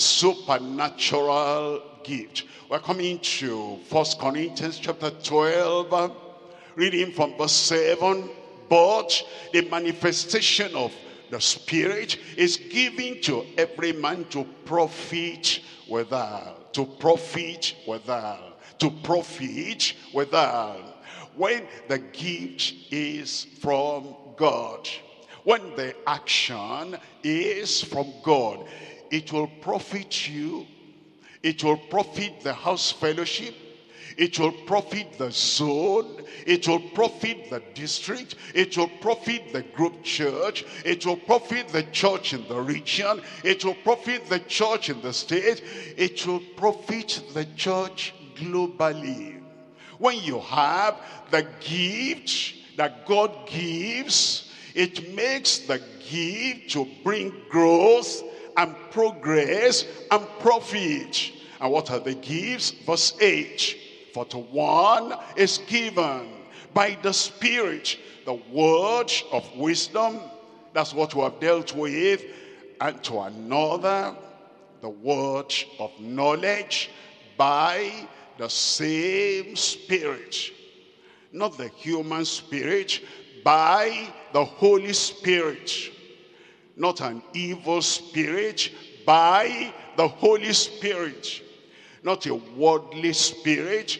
supernatural gift. We're coming to First Corinthians chapter twelve, reading from verse seven. But the manifestation of the Spirit is given to every man to profit withal. To profit withal. To profit withal. When the gift is from God, when the action is from God, it will profit you, it will profit the house fellowship, it will profit the zone, it will profit the district, it will profit the group church, it will profit the church in the region, it will profit the church in the state, it will profit the church globally. When you have the gift that God gives, it makes the gift to bring growth and progress and profit. And what are the gifts? Verse eight. For to one is given by the Spirit the word of wisdom. That's what we have dealt with. And to another the word of knowledge by the same Spirit. Not the human spirit, by the Holy Spirit. Not an evil spirit, by the Holy Spirit. Not a worldly spirit,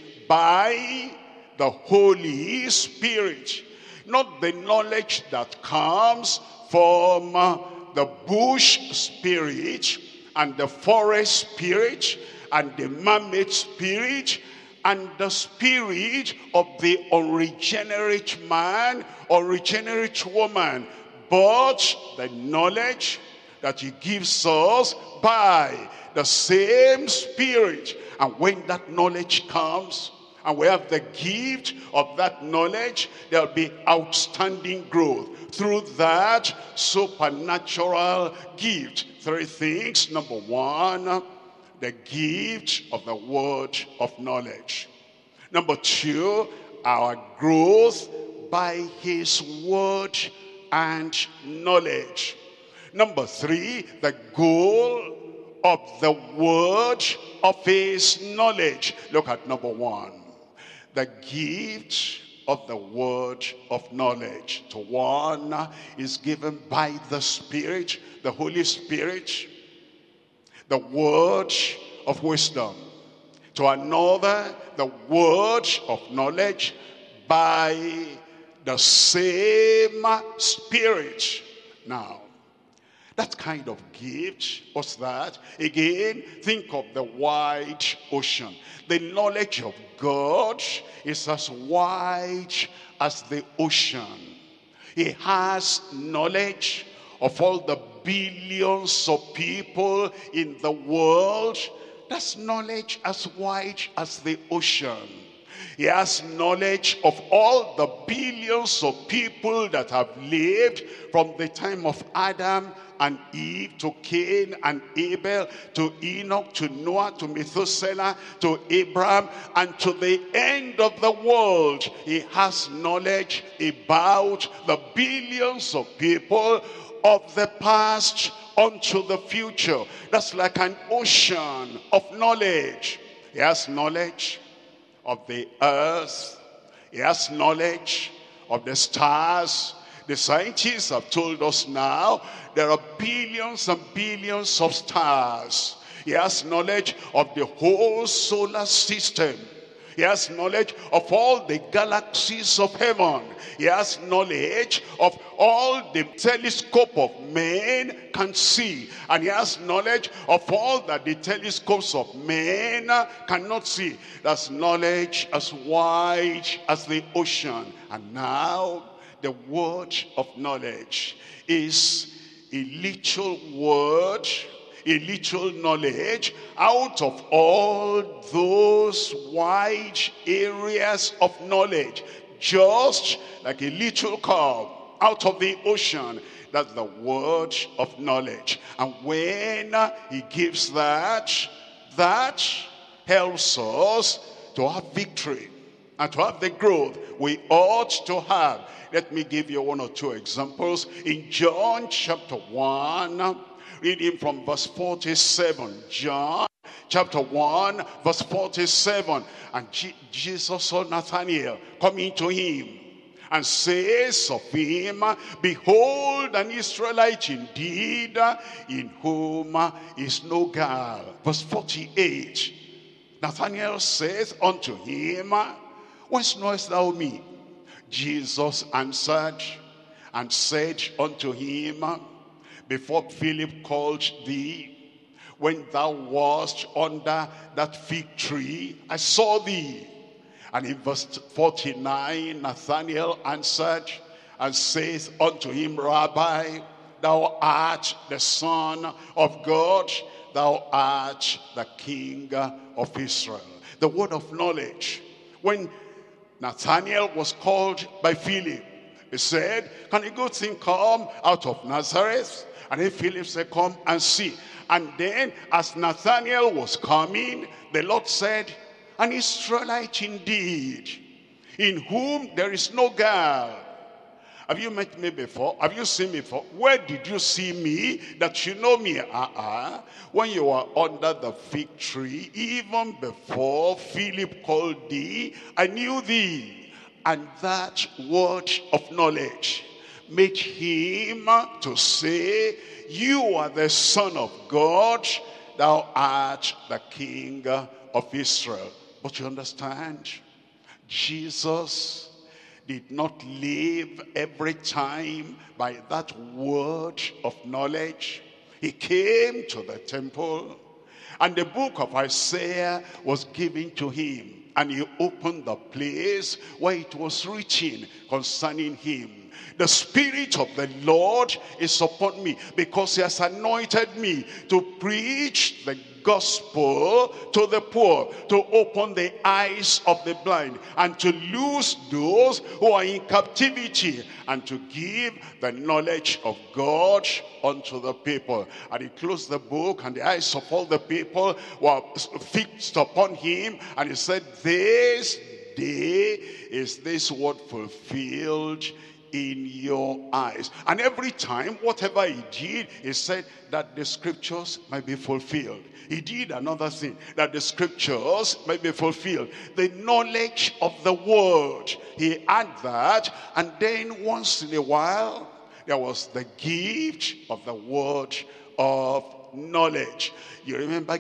by the Holy Spirit. Not the knowledge that comes from the bush spirit and the forest spirit and the mermaid spirit and the spirit of the unregenerate man or regenerate woman, but the knowledge that he gives us by the same Spirit. And when that knowledge comes, and we have the gift of that knowledge, there'll be outstanding growth through that supernatural gift. Three things. Number one, the gift of the word of knowledge. Number two, our growth by his word and knowledge. Number three, the goal of the word of his knowledge. Look at number one. The gift of the word of knowledge. To one is given by the Spirit, the Holy Spirit, the word of wisdom. To another, the word of knowledge by the same Spirit. Now, that kind of gift. What's that? Again, think of the wide ocean. The knowledge of God is as wide as the ocean. He has knowledge of all the billions of people in the world. That's knowledge as wide as the ocean. He has knowledge of all the billions of people that have lived from the time of Adam and Eve to Cain and Abel to Enoch to Noah to Methuselah to Abraham and to the end of the world. He has knowledge about the billions of people of the past unto the future. That's like an ocean of knowledge. He has knowledge of the earth. He has knowledge of the stars. The scientists have told us now there are billions and billions of stars. He has knowledge of the whole solar system. He has knowledge of all the galaxies of heaven. He has knowledge of all the telescope of men can see. And he has knowledge of all that the telescopes of men cannot see. That's knowledge as wide as the ocean. And now the word of knowledge is a little word, a little knowledge out of all those wide areas of knowledge, just like a little curve out of the ocean. That's the word of knowledge. And when he gives that, that helps us to have victory and to have the growth we ought to have. Let me give you one or two examples. In John chapter one, reading from verse forty-seven. John chapter one, verse forty-seven. And G Jesus saw Nathanael coming to him and says of him, behold, an Israelite indeed, in whom is no guile. Verse forty-eight. Nathanael says unto him, whence knowest thou me? Jesus answered and said unto him, before Philip called thee, when thou wast under that fig tree, I saw thee. And in verse forty-nine, Nathanael answered and saith unto him, Rabbi, thou art the Son of God, thou art the King of Israel. The word of knowledge. When Nathanael was called by Philip, he said, can a good thing come out of Nazareth? And then Philip said, come and see. And then as Nathanael was coming, the Lord said, an Israelite indeed, in whom there is no guile. Have you met me before? Have you seen me before? Where did you see me that you know me? Uh-uh. When you were under the fig tree, even before Philip called thee, I knew thee. And that word of knowledge made him to say, you are the Son of God, thou art the King of Israel. But you understand, Jesus did not live every time by that word of knowledge. He came to the temple, and the book of Isaiah was given to him. And he opened the place where it was written concerning him. The Spirit of the Lord is upon me, because he has anointed me to preach the gospel to the poor, to open the eyes of the blind, and to loose those who are in captivity, and to give the knowledge of God unto the people. And he closed the book, and the eyes of all the people were fixed upon him, and he said, this day is this word fulfilled in your eyes. And every time, whatever he did, he said that the scriptures might be fulfilled. He did another thing, that the scriptures might be fulfilled. The knowledge of the word, he had that. And then once in a while, there was the gift of the word of knowledge. You remember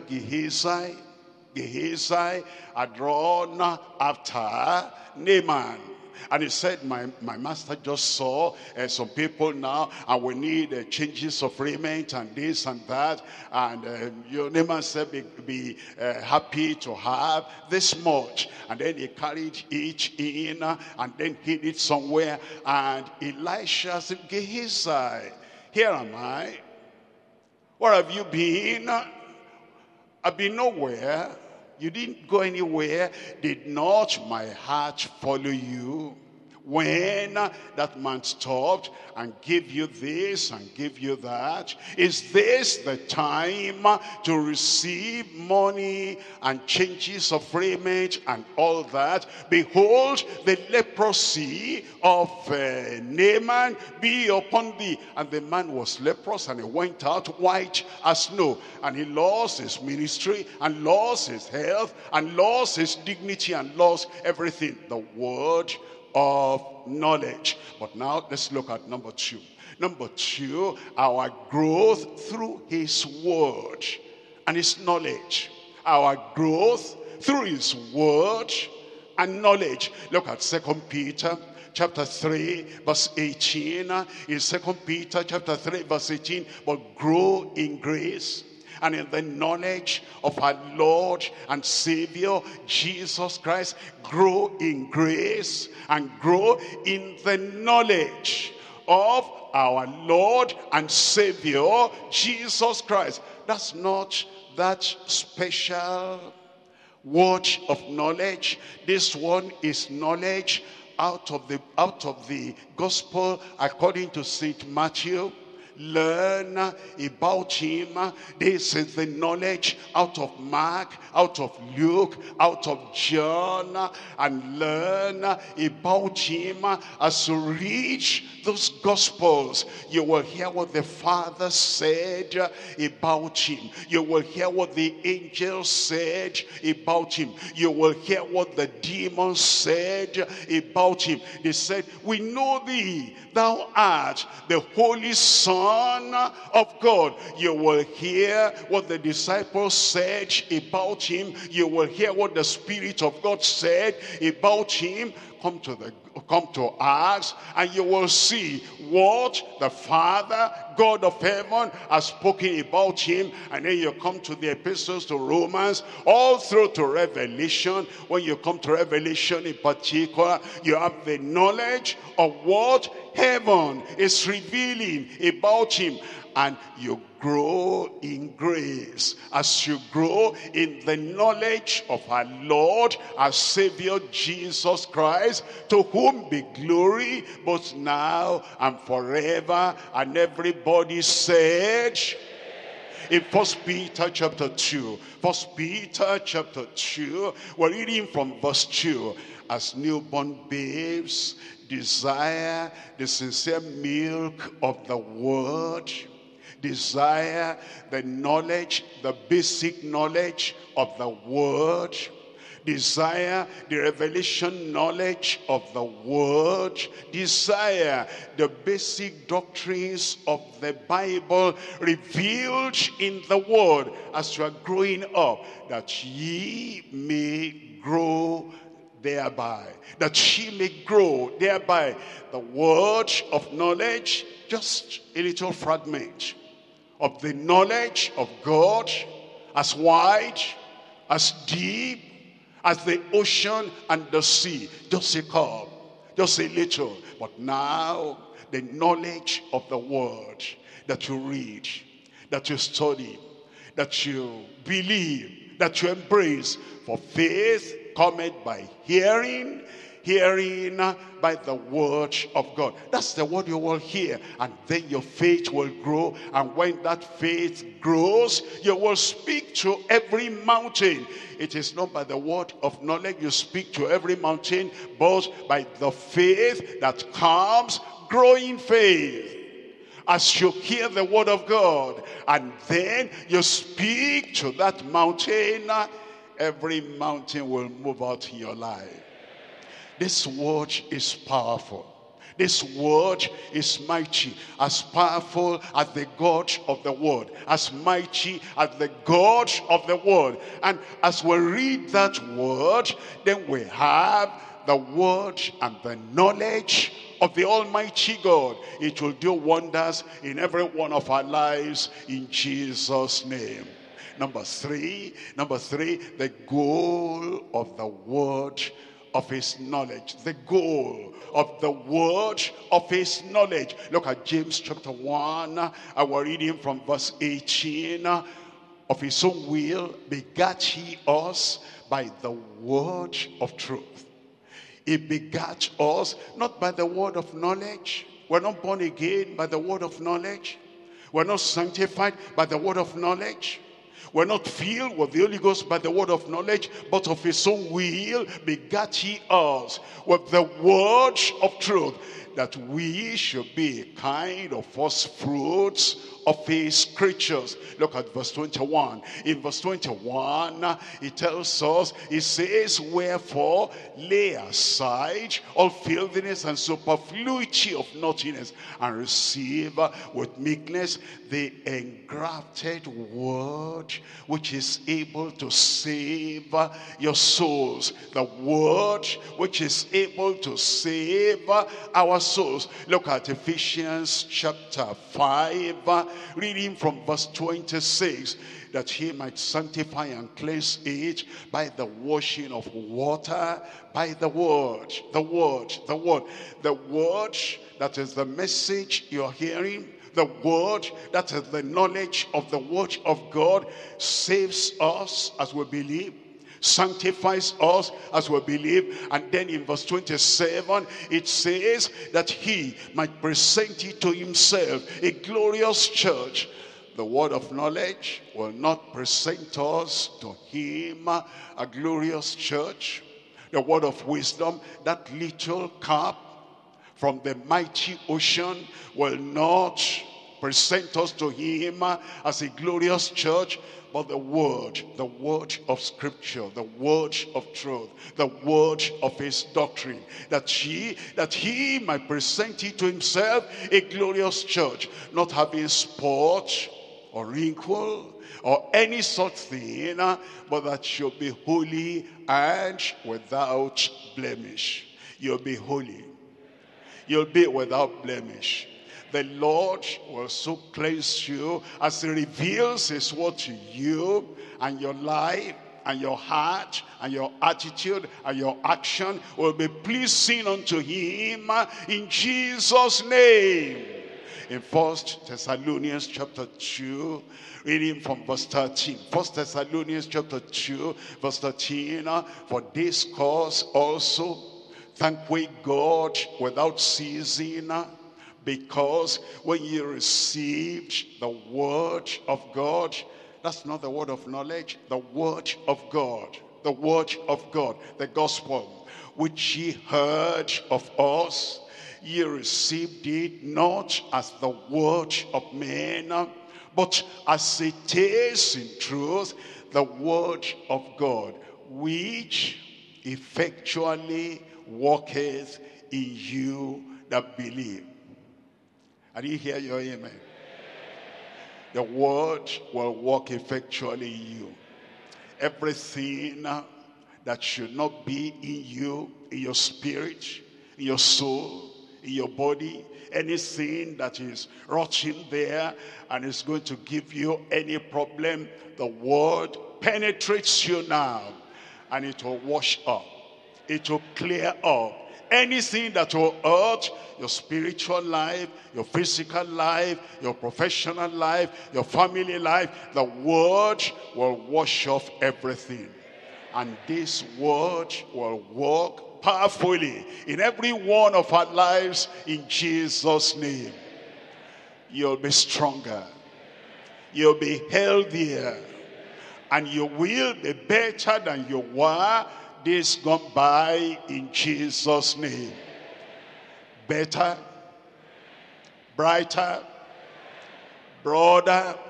Gehazi? Gehazi had run after Naaman. And he said, my, my master just saw uh, some people now, and we need uh, changes of raiment and this and that. And uh, your Naaman said, be, be uh, happy to have this much. And then he carried each in uh, and then hid it somewhere. And Elisha said, Gehazi, here am I. Where have you been? I've been nowhere. You didn't go anywhere. Did not my heart follow you? When that man stopped and gave you this and gave you that, is this the time to receive money and changes of raiment and all that? Behold, the leprosy of uh, Naaman be upon thee. And the man was leprous, and he went out white as snow, and he lost his ministry and lost his health and lost his dignity and lost everything. The word of knowledge. But now let's look at number two. Number two, our growth through his word and his knowledge. Our growth through his word and knowledge. Look at Second Peter chapter three verse eighteen. In Second Peter chapter three verse eighteen, but grow in grace and in the knowledge of our Lord and Savior Jesus Christ. Grow in grace and grow in the knowledge of our Lord and Savior Jesus Christ. That's not that special word of knowledge. This one is knowledge out of the out of the gospel according to Saint Matthew. Learn about him. This is the knowledge out of Mark, out of Luke, out of John, and learn about him. As you read those gospels, you will hear what the Father said about him. You will hear what the angels said about him. You will hear what the demons said about him. They said, we know thee, thou art the Holy Son of God. You will hear what the disciples said about him. You will hear what the Spirit of God said about him. Come to the come to Acts, and you will see what the Father, God of heaven, has spoken about him. And then you come to the epistles to Romans, all through to Revelation. When you come to Revelation in particular, you have the knowledge of what heaven is revealing about him. And you grow in grace as you grow in the knowledge of our Lord, our Savior Jesus Christ, to whom be glory both now and forever. And everybody said, in First Peter chapter two, First Peter chapter two, we're reading from verse two. As newborn babes desire the sincere milk of the word, desire the knowledge, the basic knowledge of the word, desire the revelation knowledge of the word, desire the basic doctrines of the Bible revealed in the word as you are growing up, that ye may grow thereby, that ye may grow thereby. The word of knowledge, just a little fragment of the knowledge of God, as wide, as deep as the ocean and the sea. Just a cup, just a little. But now, the knowledge of the word that you read, that you study, that you believe, that you embrace. For faith cometh by hearing, hearing by the word of God. That's the word you will hear, and then your faith will grow. And when that faith grows, you will speak to every mountain. It is not by the word of knowledge you speak to every mountain, but by the faith that comes, growing faith. As you hear the word of God, and then you speak to that mountain, every mountain will move out in your life. This word is powerful. This word is mighty, as powerful as the God of the word, as mighty as the God of the word. And as we read that word, then we have the word and the knowledge of the Almighty God. It will do wonders in every one of our lives in Jesus' name. Number three, number three, the goal of the word of his knowledge. The goal of the word of his knowledge. Look at James chapter one. I will read him from verse eighteen. Of his own will begat he us by the word of truth. He begat us not by the word of knowledge. We're not born again by the word of knowledge. We're not sanctified by the word of knowledge. We're not filled with the Holy Ghost by the word of knowledge, but of his own will begat he us with the word of truth, that we should be a kind of first fruits of his creatures. Look at verse twenty-one. In verse twenty-one, he tells us, he says, wherefore lay aside all filthiness and superfluity of naughtiness, and receive with meekness the engrafted word, which is able to save your souls. The word which is able to save our souls. Look at Ephesians chapter five, reading from verse twenty-six, that he might sanctify and cleanse it by the washing of water, by the word, the word, the word, the word that is the message you're hearing. The word that is the knowledge of the word of God saves us as we believe, sanctifies us as we believe. And then in verse twenty-seven, it says that he might present it to himself a glorious church. The word of knowledge will not present us to him a glorious church. The word of wisdom, that little cup from the mighty ocean, will not present us to him as a glorious church. But the word, the word of scripture, the word of truth, the word of his doctrine, that he, that he might present it to himself a glorious church, not having spot or wrinkle or any such thing, but that should be holy and without blemish. You'll be holy. You'll be without blemish. The Lord will so cleanse you as he reveals his word to you, and your life and your heart and your attitude and your action will be pleasing unto him in Jesus' name. In First Thessalonians chapter two, reading from verse thirteen. First Thessalonians chapter two, verse thirteen. For this cause also thank we God without ceasing, because when you received the word of God, that's not the word of knowledge, the word of God, the word of God, the gospel, which ye heard of us, ye received it not as the word of men, but as it is in truth, the word of God, which effectually worketh in you that believe. I didn't hear your amen. The word will work effectually in you. Everything that should not be in you, in your spirit, in your soul, in your body, anything that is rotting there and is going to give you any problem, the word penetrates you now, and it will wash up. It will clear up anything that will hurt your spiritual life, your physical life, your professional life, your family life. The word will wash off everything. And this word will work powerfully in every one of our lives in Jesus' name. You'll be stronger. You'll be healthier. And you will be better than you were days gone by in Jesus' name. Better, brighter, broader,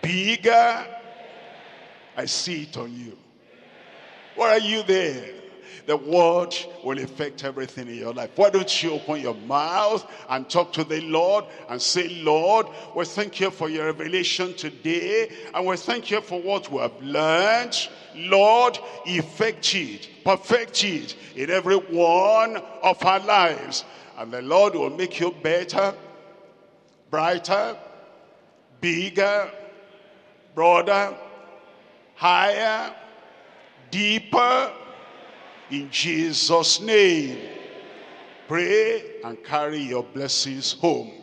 bigger. I see it on you. Why are you there? The word will affect everything in your life. Why don't you open your mouth and talk to the Lord and say, Lord, we thank you for your revelation today, and we thank you for what we have learned. Lord, effect it, perfect it in every one of our lives. And the Lord will make you better, brighter, bigger, broader, higher, deeper, in Jesus' name. Pray and carry your blessings home.